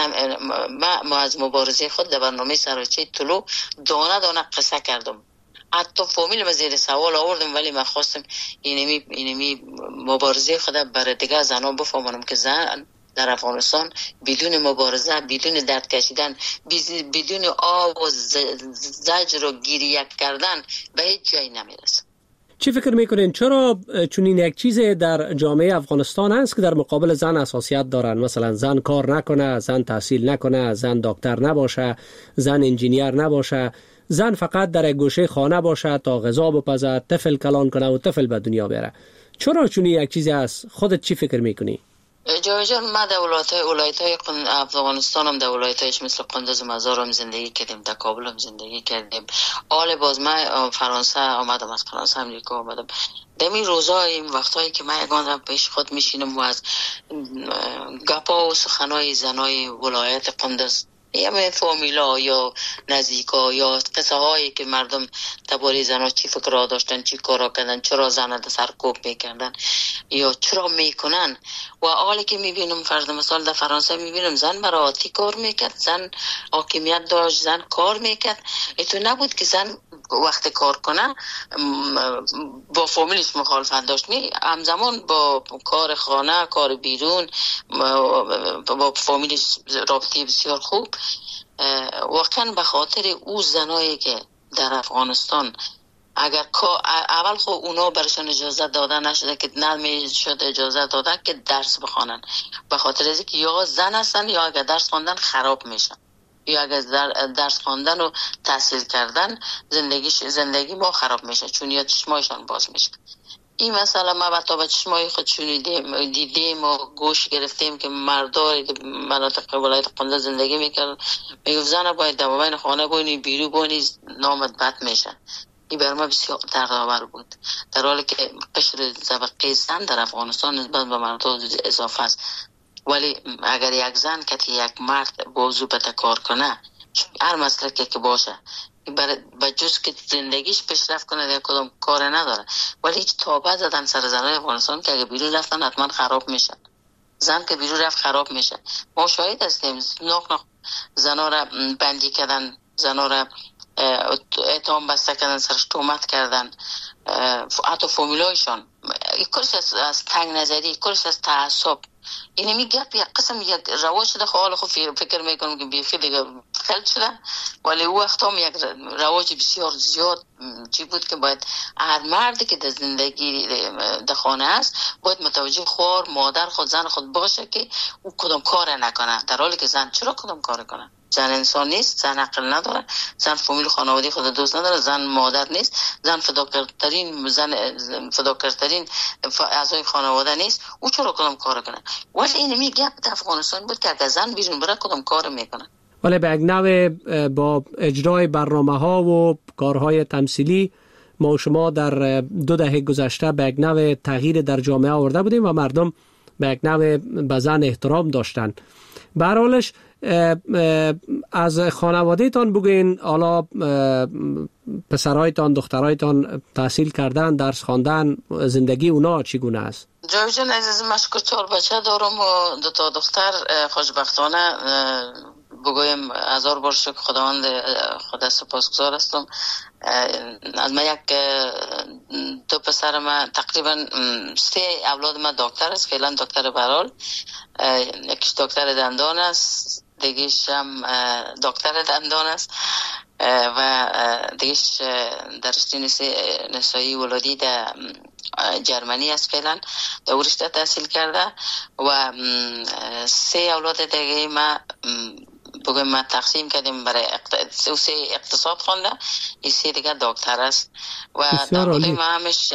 ما از مبارزه خود در برنامه سراچه طلوع دانه دانه قصه کردم، حتی فامیل ما زیر سوال آوردم، ولی من خواستم اینمی اینمی مبارزه خود برای دیگه زنان بفهمونم که زن در افغانستان بدون مبارزه، بدون درد کشیدن، بدون آب و زجر و گریه کردن به هیچ جایی نمیرسه. چی فکر میکنین چرا چنین یک چیز در جامعه افغانستان هست که در مقابل زن حساسیت دارن؟ مثلا زن کار نکنه، زن تحصیل نکنه، زن دکتر نباشه، زن انجینیر نباشه، زن فقط در یک گوشه خانه باشه تا غذا بپزه، طفل کلان کنه و طفل به دنیا بیاره. چرا چنین یک چیزی هست؟ خودت چی فکر میکنی؟ جای جان ما در ولایت‌های ولایت‌های افغانستان هم در ولایت‌هایش مثل قندوز و مزار هم زندگی کردیم، در کابل هم زندگی کردیم. حال باز من فرانسه آمدم، از فرانسه امریکا آمدم. دمی روزای این وقتایی که من یگان را پیش خود میشینم و از گپا و سخنای زنای ولایت قندوز یا فامیلا یا نزدیکا یا قصه هایی که مردم درباره زنها چی فکر را داشتن، چی کارا کردن، چرا زنها در سرکوب میکردن یا چرا میکنن، و حالی که میبینم فرض مثال در فرانسه میبینم زن براتی کار میکرد، زن حاکمیت داشت، زن کار میکرد، تو نبود که زن وقت کار کنه با فامیلش مخالفت داشت، می همزمان با کار خانه، کار بیرون، با فامیلش رابطه بسیار خوب. واقعا به خاطر او زنایی که در افغانستان اگر اول خب اونا برشان اجازه داده نشده که نمی شد اجازه داده که درس بخوانن، به خاطر از اینکه یا زن هستن یا اگر درس خواندن خراب میشن، یا اگر درس خواندن و تحصیل کردن زندگی زندگی ما خراب میشه، چون یا چشمایشان باز میشه. این مسئله ما با تا به چشمای خود شنیدیم، دیدیم و گوش گرفتیم که مردای مناطق ولایت قندوز زندگی میکردن، میگفت زن باید در خانه بونی، بیرو بونی، نامت بد میشه. این بر ما بسیار دردآور بود، در حالی که قشر طبقه زن در افغانستان نسبت به مردان اضافه است. ولی اگر یک زن که یک مرد بازو بده کار کنه، هر مسلکی که باشه، به جز که زندگیش پیشرفت کنه در کدام کار نداره، ولی هیچ تابه زدن سر زنای افغانستان که اگه بیرون رفتن حتما خراب میشن. زن که بیرون رفت خراب میشه. ما شاهد هستیم ناخ ناخ زنا را بندی کردن، زنا را اتهام بسته کردن، سرش تهمت کردن، حتی فامیلایشان. کلش از, از تنگ نظری، کلش از تعصب. اینه می گپ یک قسم یک رواج شده، حالا خب فکر میکنم که بیخی دیگه خلط شده، ولی او وقت هم یک رواج بسیار زیاد چی بود که باید هر مردی که در زندگی در خانه است باید متوجه خوار مادر خود زن خود باشه که او کدام کار نکنه، در حالی که زن چرا کدام کار کنه؟ زن انسان نیست، زن عقل نداره، زن فامیل خانوادگی خود دوست نداره، زن مادر نیست، زن فداکارترین زن فداکارترین اعضای خانواده نیست، او چرا کدام کار کنه؟ ولی این میگه در افغانستان بود که اگر زن بیرون بره کدام کار میکنه. ولی به یک نوع با اجرای برنامه ها و کارهای تمثیلی ما و شما در دو دهه گذشته به یک نوع تغییر در جامعه آورده بودیم و مردم به یک نوع به زن احترام داشتن. به هر حالش از خانواده تان بگوین، حالا پسرایتان دخترایتان تحصیل کردن، درس خواندن، زندگی اونا چگونه است؟ جاوید جان عزیز، من شکر چهار بچه دارم و دو تا دختر. خوشبختانه بگویم هزار بار شکر خداوند خدا سپاسگزار هستم. از من یک دو پسر من تقریبا سه اولاد من دکتر است، فعلا دکتر برال، یکیش دکتر دندان است، دیگه‌ش هم دکتر دندان است و دیگه‌ش در رشته نسایی ولادی در جرمنی است، فعلا در او رشته تحصیل کرده. و سه اولاد دیگه ما بگویم ما تقسیم کردیم برای اقتصاد، سه اقتصاد خونده، این سه دیگه دکتر است و در واقع ما همش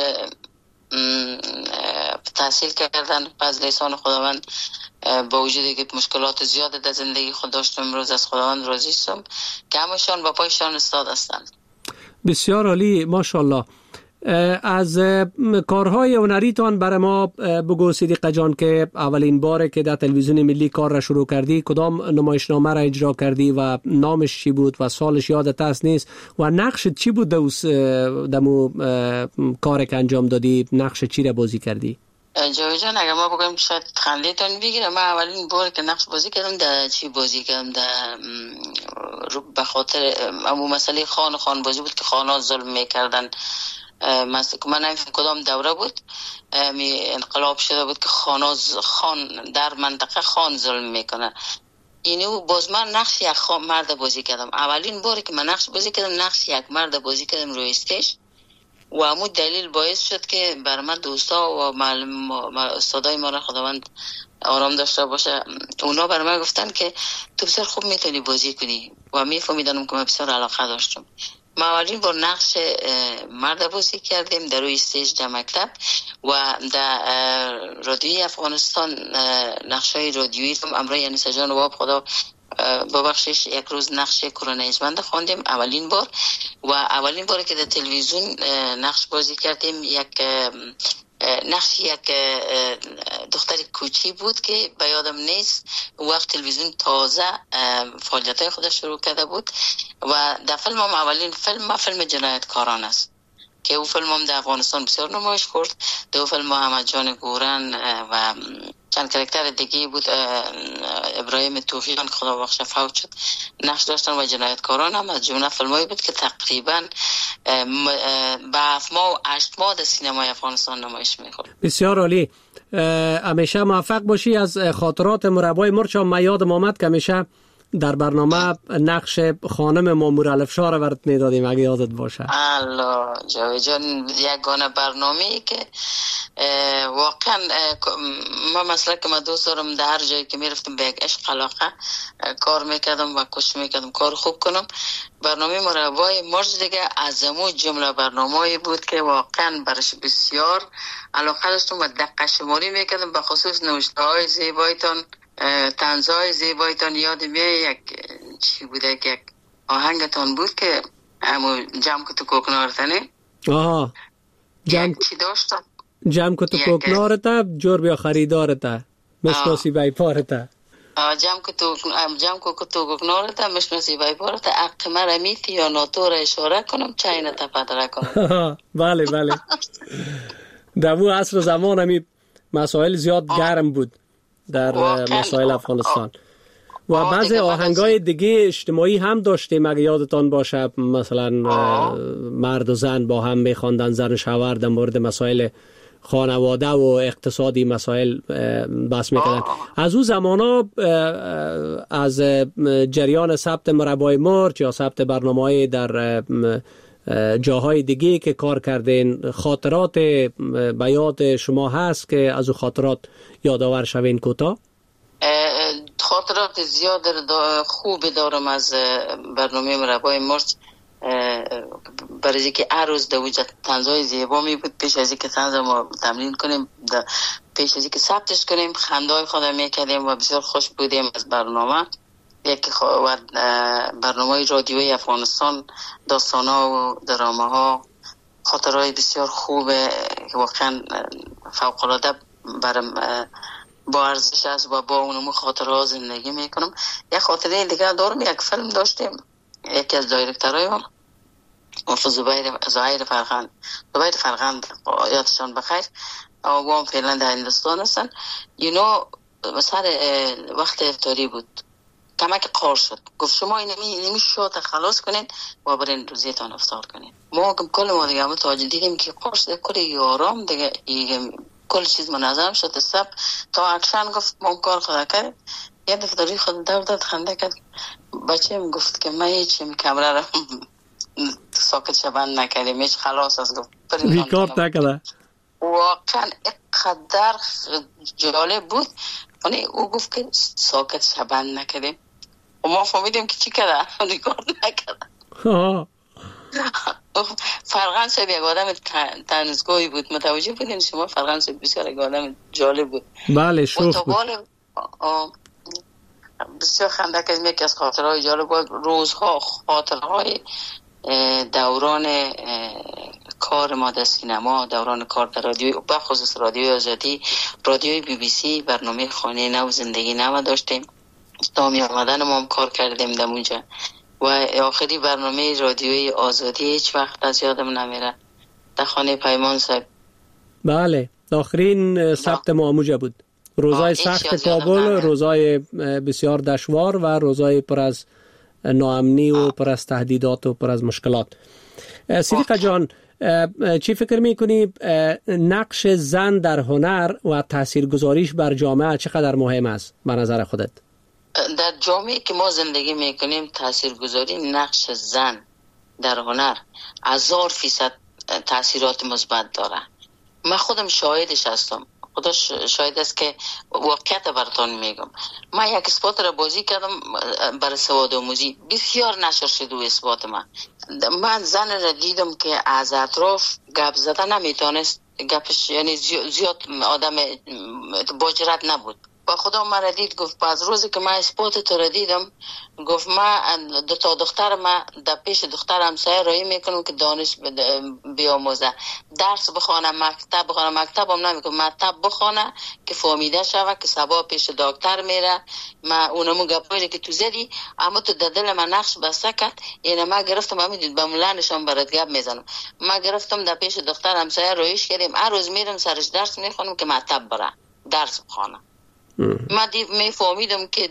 تحصیل کردن از لیسان خداوند. با وجودی که مشکلات زیاد در زندگی خود داشتم، امروز از خداوند راضی هستم که همشان با پایشان استاد هستند. بسیار عالی، ماشاءالله. از کارهای هنریتان برای ما بگو صدیقه جان که اولین باره که در تلویزیون ملی کار را شروع کردی کدام نمایشنامه را اجرا کردی و نامش چی بود و سالش یادت هست نیست و نقشت چی بود دمو کار که انجام دادی؟ نقش چی را بازی کردی؟ جاوید جان اگر ما بگم شاید خنده‌تان بگیره، من اولین بار که نقش بازی کردم در چی بازی کردم در به خاطر امو مسئله خان خان بازی بود که خان‌ها ظلم میکردن. مثلا من نمی‌فهم کدام دوره بود می انقلاب شده بود که خان‌ها خان در منطقه خان ظلم میکنن. اینو باز من نقش یک مرد بازی کردم. اولین باری که من نقش بازی کردم نقش یک مرد بازی کردم روی استیج و همون دلیل باعث شد که بر من دوستا و معلم استادای ما را خداوند آرام داشته باشه، اونا بر من گفتن که تو بسیار خوب میتونی بازی کنی و میفهمیدم که من بسیار علاقه داشتم. ما اولین بار نقش مرد بازی کردیم در روی استیج در مکتب و در رادیوی افغانستان نقشای رادیویی هم امرای انیسه جان و خدا ببخشش یک روز نقش کرونیزمند خواندیم اولین بار و اولین باری که در تلویزیون نقش بازی کردیم یک نقش یک دختر کوچی بود که به یادم نیست وقت تلویزیون تازه فعالیت‌های خودش شروع کرده بود و در فیلم هم اولین فیلم فیلم جنایتکاران است که او فیلم هم در افغانستان بسیار نمایش خورد. دو فیلم محمد جان گورن و چند کاراکتر دیگه بود، ابراهیم توفیقان که خدا بخشه فوت شد نقش داشتن و جنایتکاران هم از جمله فیلمایی بود که تقریبا به هفت ماه و هشت ماه در سینمای افغانستان نمایش می‌خورد. بسیار عالی، همیشه موفق باشی. از خاطرات مربای مرچ ما یادم آمد که همیشه در برنامه نقش خانم مامور الفشار را برات میدادیم اگه یادت باشه. الله جاوید جان یگانه برنامه‌ای که واقعا ما مثلا که ما دوست دارم در هر جایی که میرفتم به یک عشق علاقه کار میکردم و کوشش میکردم کار خوب کنم. برنامه مربای مرچ دیگه از همون جمله برنامه‌ای بود که واقعا برش بسیار علاقه داشتم و دقیق شماری میکردم، به خصوص نوشته‌های زیبایتان طنزهای زیبایتان یاد میاد. یک چی بوده که یک آهنگتان بود که همو جمع کتو کوکنارتنه. آها جمع چی داشتم جمع کتو کوکنارتا جور بیا خریدارتا مشناسی بای پارتا جمع کتو جمع کتو کوکنارتا مشناسی بای پارتا اق مرمیتی یا ناتور اشاره کنم چاینه تا پدره کنم. بله بله در اون عصر زمان همی مسائل زیاد گرم بود در مسائل افغانستان و بعضی آهنگای دیگه اجتماعی هم داشتیم اگه یادتان باشه، مثلا مرد و زن با هم میخواندن، زن و شوهر در مورد مسائل خانواده و اقتصادی مسائل بحث میکردن. از اون زمانا از جریان ثبت مربای مرچ یا ثبت برنامه‌های در جاهای دیگه که کار کردین خاطرات به یاد شما هست که از اون خاطرات یادآور شوین کوتاه؟ خاطرات زیاد خوب دارم از برنامه مربای مرچ، برای اینکه هر روز در وجود طنزهای زیبا می بود. پیش از اینکه طنز ما تمرین کنیم، پیش از اینکه ثبتش کنیم خنده‌های خودم میکردیم و بسیار خوش بودیم از برنامه. یکی خواهد برنامه رادیوی افغانستان داستان‌ها و درامه‌ها خاطرهای بسیار خوبه که واقعا فوق‌العاده برام با ارزش است و با اونم خاطرها زندگی میکنم. یک خاطره دیگه دارم، یک فیلم داشتیم، یکی از دایرکتورای ما زبیر زهیر فرخند زبیر فرخند یادشان بخیر و هم فعلا در هندوستان هستن. اینو سر وقت افطاری بود، کمک قار شد، گفت شما این نمی شو تا خلاص کنید و برین روزیتان افطار کنید. ما کل ما دیگه متوجه دیدیم که قار شده، کل یارام دیگه کل چیز منظم شد. سب تا اکشن گفت ما کار خدا کرد، یه دفتری خود دور داد خنده کرد. بچه هم گفت که من هیچیم کمره را ساکت شبند نکردیم، هیچ خلاص از گفت ریکارد نکرده. واقعا اقدر جالب بود. یعنی او گفت که ساکت شبند نکردیم و ما فهمیدیم که چی کرده، ریکارد نکرده. فرغان صاحب یک آدم تنزگوی بود، متوجه بودین شما؟ فرغان صاحب بسیار یک آدم جالب بود. بله شوخ بود. بسیار خنده که یکی از خاطرهای جالب بود. روزها خاطرهای دوران کار ما در سینما، دوران کار در رادیو، بخصوص رادیوی آزادی، رادیوی بی بی سی، برنامه خانه نو زندگی نو داشتیم، تا می آمدن ما هم کار کردیم در اونجا. و آخری برنامه رادیوی آزادی هیچ وقت از یادم نمیره، در خانه پیمان صاحب. بله، آخرین ثبت ما اونجا بود. روزای سخت کابل، روزای بسیار دشوار و روزای پر از ناامنی و پر از تهدیدات و پر از مشکلات. صدیقه جان، چی فکر میکنی نقش زن در هنر و تاثیرگذاریش بر جامعه چقدر مهم است به نظر خودت؟ در جامعه که ما زندگی میکنیم تاثیرگذاری نقش زن در هنر هزار فیصد تاثیرات مثبت داره. من خودم شاهدش هستم، خدا شاهد است که واقعیت براتون میگم. من یک اسپات را بازی کردم برای سواد آموزی، بسیار نشر شد و اسپات من. من زن را دیدم که از اطراف گپ زدن نمیتونست، گپش یعنی زیاد آدم با جرأت نبود. با خدا مرا دید، گفت از روزی که من اسپات تو را دیدم، گفت من دو تا دختر من در پیش دختر همسایه رایی میکنم که دانش بیاموزه، درس بخوانه، مکتب بخوانه، مکتب هم نمیکنم، مکتب بخوانه که فهمیده شوه که سبا پیش دکتر میره. من اونمو گپایی که تو زدی اما تو در دل من نقش بسته کرد. یعنی من گرفتم، همین دید با ملانشان برات گپ میزنم، من گرفتم در پیش دختر همسایه رایش کردیم، هر روز میرم سرش درس میخونم که مکتب بره درس بخوانه. من می فهمیدم که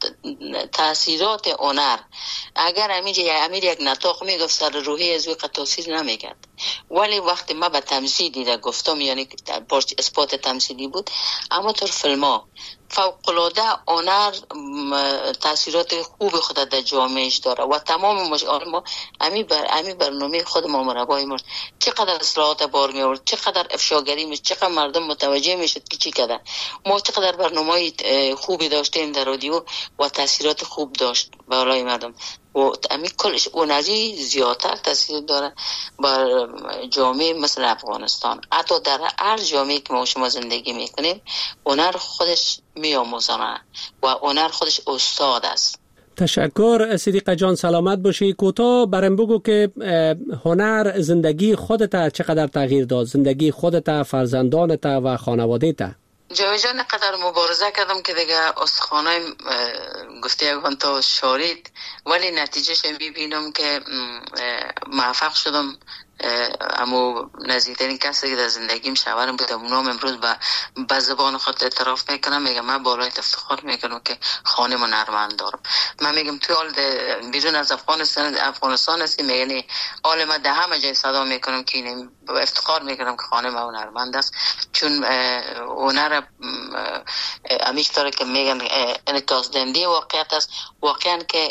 تاثیرات هنر اگر امیر امیر یک نطاق میگفت سر روحی از وی تاثیر نمیکرد، ولی وقتی ما به تمثیلی را گفتم، یعنی پارچ اسپات تمثیلی بود، اما تو فیلم ها فوق‌العاده هنر تاثیرات خوب خود در جامعهش داره و تمام مش ما امی بر امی برنامه خود ما مربای مرد چقدر اصلاحات بار می آورد، چقدر افشاگری می، چقدر مردم متوجه میشد که چی کرده. ما چقدر برنامه‌های خوبی داشتیم در رادیو و تاثیرات خوب داشت برای مردم و امی کلش اونجی زیادتر تاثیر داره بر جامعه مثل افغانستان. حتی در هر جامعه که ما شما زندگی میکنیم هنر خودش میآموزانه و هنر خودش استاد است. تشکر صدیقه جان، سلامت باشی. کوتاه برام بگو که هنر زندگی خودت چقدر تغییر داد، زندگی خودت، فرزندانت و خانواده‌ت. جاوی جان قدر مبارزه کردم که دیگه استخوانای گفته یکان تا شارید، ولی نتیجهش میبینم که موفق شدم. اما نزدیکترین کسی که در زندگیم شوهرم بود، اونم امروز با به زبان خود اعتراف میکنم، میگم من بالای افتخار میکنم که خانه من هنرمند دارم. من میگم توی حال بیرون از افغانستان افغانستان هستی، میگنی حال من در همه جای صدا میکنم که این افتخار میکنم که خانه من هنرمند است، چون هنر همیشه داره که میگن انعکاس دهنده واقعیت است. واقعا که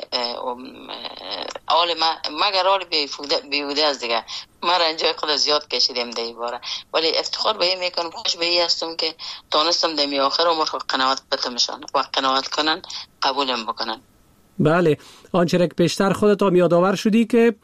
حال من مگر حال بیهوده است دیگه، من رنجای خود زیاد کشیدم در این باره، ولی افتخار به این میکنم، خوش به این هستم که تانستم دمی آخر عمر قناعت بتمشان و قناعت کنن قبولم بکنن. بله، آنچه که پیشتر خودت هم یادآور شدی که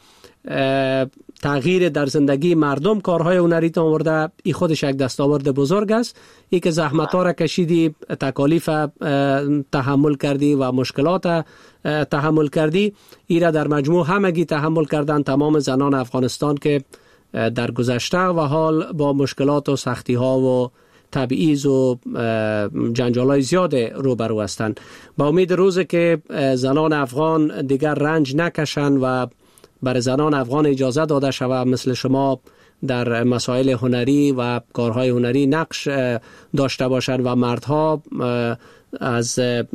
تغییر در زندگی مردم کارهای هنری آورده، این خودش یک دستاورد بزرگ است. ای که زحمت‌ها را کشیدی، تکالیف تحمل کردی و مشکلات تحمل کردی، ای را در مجموع همگی تحمل کردن تمام زنان افغانستان که در گذشته و حال با مشکلات و سختی‌ها و تبعیض و جنجال‌های زیاد روبرو هستند. با امید روزی که زنان افغان دیگر رنج نکشند و برای زنان افغان اجازه داده شود مثل شما در مسائل هنری و کارهای هنری نقش داشته باشند و مردها از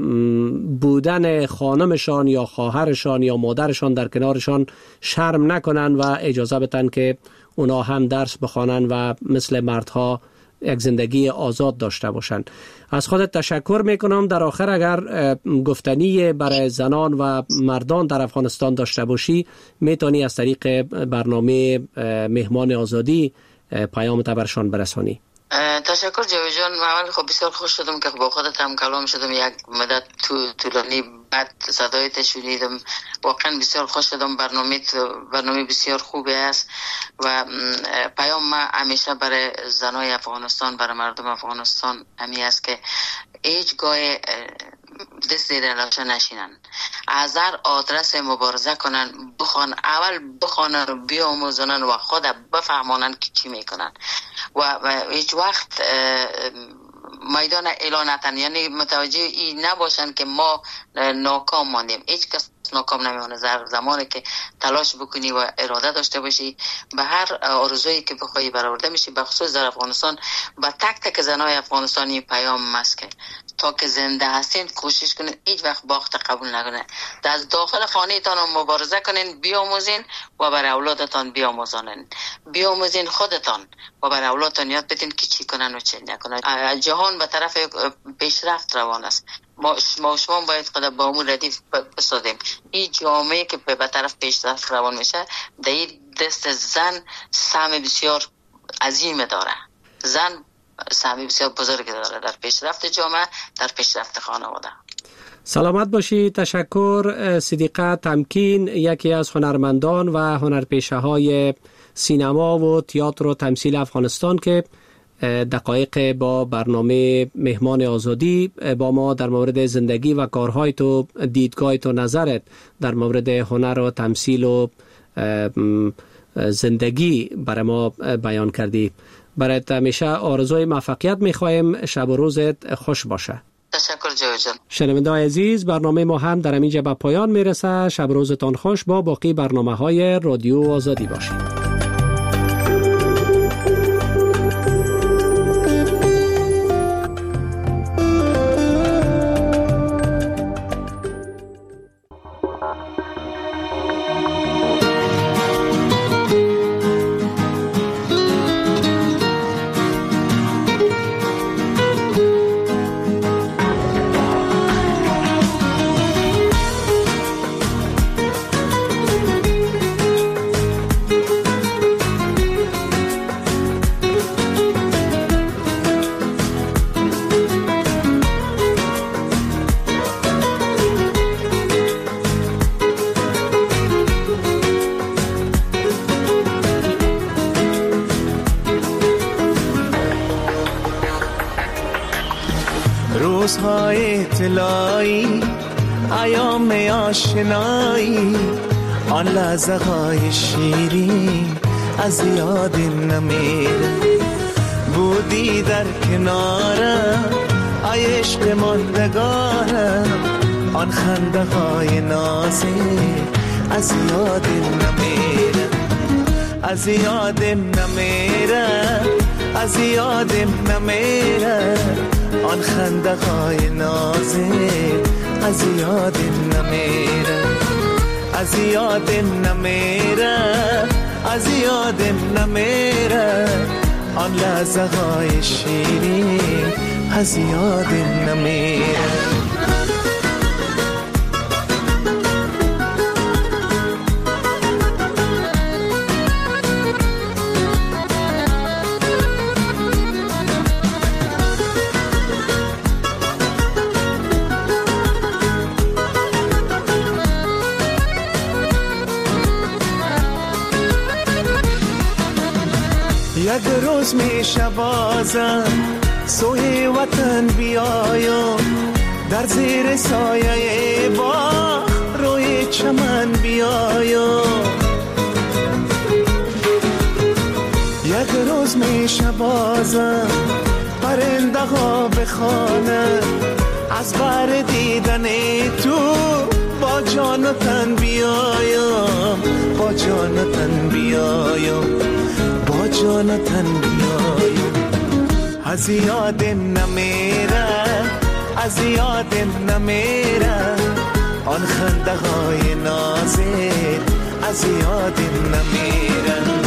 بودن خانمشان یا خواهرشان یا مادرشان در کنارشان شرم نکنند و اجازه بدن که اونا هم درس بخوانند و مثل مردها یک زندگی آزاد داشته باشند. از خودت تشکر میکنم. در آخر اگر گفتنی برای زنان و مردان در افغانستان داشته باشی، میتونی از طریق برنامه مهمان آزادی پیامت برشان برسانی. تشکر جاوی جان. من خب بسیار خوش شدم که با خودت هم کلام شدم، یک مدت طولانی بعد صدایت شنیدم، واقعا بسیار خوش شدم. برنامه برنامه بسیار خوبی است و پیام ما همیشه برای زنای افغانستان، برای مردم افغانستان همی است که هیچ گاه دست زیر لاشا نشینن. از هر آدرس مبارزه کنن، بخوان اول بخوانن و بیاموزنن و خود بفهمانن که چی میکنن و, و هیچ وقت میدان اعلانتن، یعنی متوجه این نباشن که ما ناکام ماندیم. هیچ کس ناکام نمیمونه. زمانی که تلاش بکنی و اراده داشته باشی به هر آرزویی که بخوای برآورده میشی. به خصوص در افغانستان به تک تک زنای افغانستانی پیام است که تا که زنده هستین کوشش کنین هیچ وقت باخت قبول نکنین. از داخل خانه تان مبارزه کنین، بیاموزین و برای اولادتان بیاموزانین، بیاموزین خودتان و برای اولادتان یاد بدین که چی کنن و چی نکنن. جهان به طرف پیشرفت روان است. ما ما شما باید خود با امور ردیف بسازیم. این جامعه که به طرف پیشرفت روان میشه در این دست زن سهم بسیار عظیم داره. زن سهمی بسیار بزرگ داره در پیشرفت جامعه، در پیشرفت خانواده. سلامت باشی. تشکر. صدیقه تمکین یکی از هنرمندان و هنرپیشه های سینما و تئاتر و تمثیل افغانستان که دقایق با برنامه مهمان آزادی با ما در مورد زندگی و کارهای تو، دیدگاه تو، نظرت در مورد هنر و تمثیل و زندگی برای ما بیان کردی. برایت همیشه آرزوی موفقیت میخوایم. شب و روزت خوش باشه. تشکر جواد جان. شنونده‌های عزیز، برنامه ما هم در اینجا به پایان میرسه. شب روزتان خوش. با باقی برنامه‌های رادیو آزادی باشید. روزهای طلایی، ایام آشنایی، آن لحظه های شیرین از یاد نمیره. بودی در کنارم ای عشق ماندگارم، آن خنده های نازک از یاد نمیره، از یاد نمیره، از یاد نمیره. آن خنده های نازک از یاد نمیره، از یاد نمیره، از یاد نمیره. آن لحظه های شیرین از یاد نمیره. یک روز میشه بازم سوی وطن بیایم، در زیر سایه باغ روی چمن بیایم. یک روز میشه بازم پرنده ها بخوانن، از بر دیدن تو با جان و تن بیایم، با جان و تن بیایم، با جان و تن بیایم. از یاد نمیره، از یاد نمیره. آن خنده های نازک از یاد نمیره.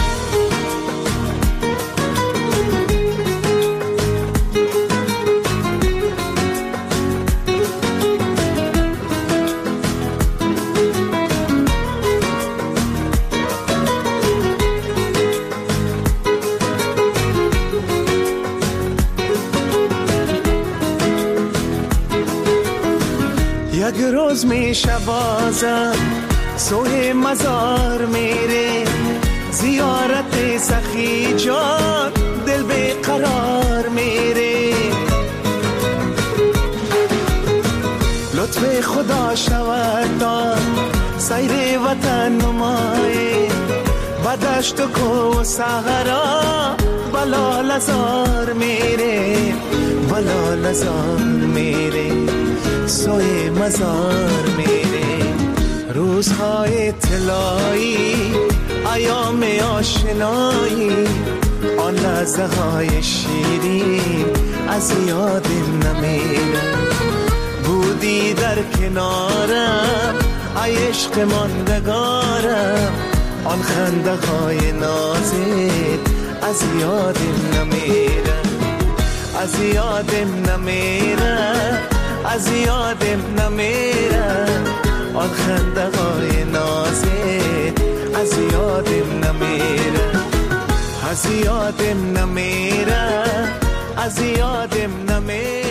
یک روز میشه بازم سوی مزار میره، زیارت سخی جان دل به قرار میره. لطف خدا شود تا سیر وطن نمایی بدشت و کو و صحرا بلال ازار میره بلال ازار میره سوی مزار میره روزهای طلایی ایام آشنایی آن لحظه های شیرین از یادم نمیره بودی در کنارم ای عشق ماندگارم آن خنده های نازت از یادم نمیره از یادم نمیره از یادم نمیره آن خنده های نازت از یادم نمیره از یادم نمیره از یادم نمیره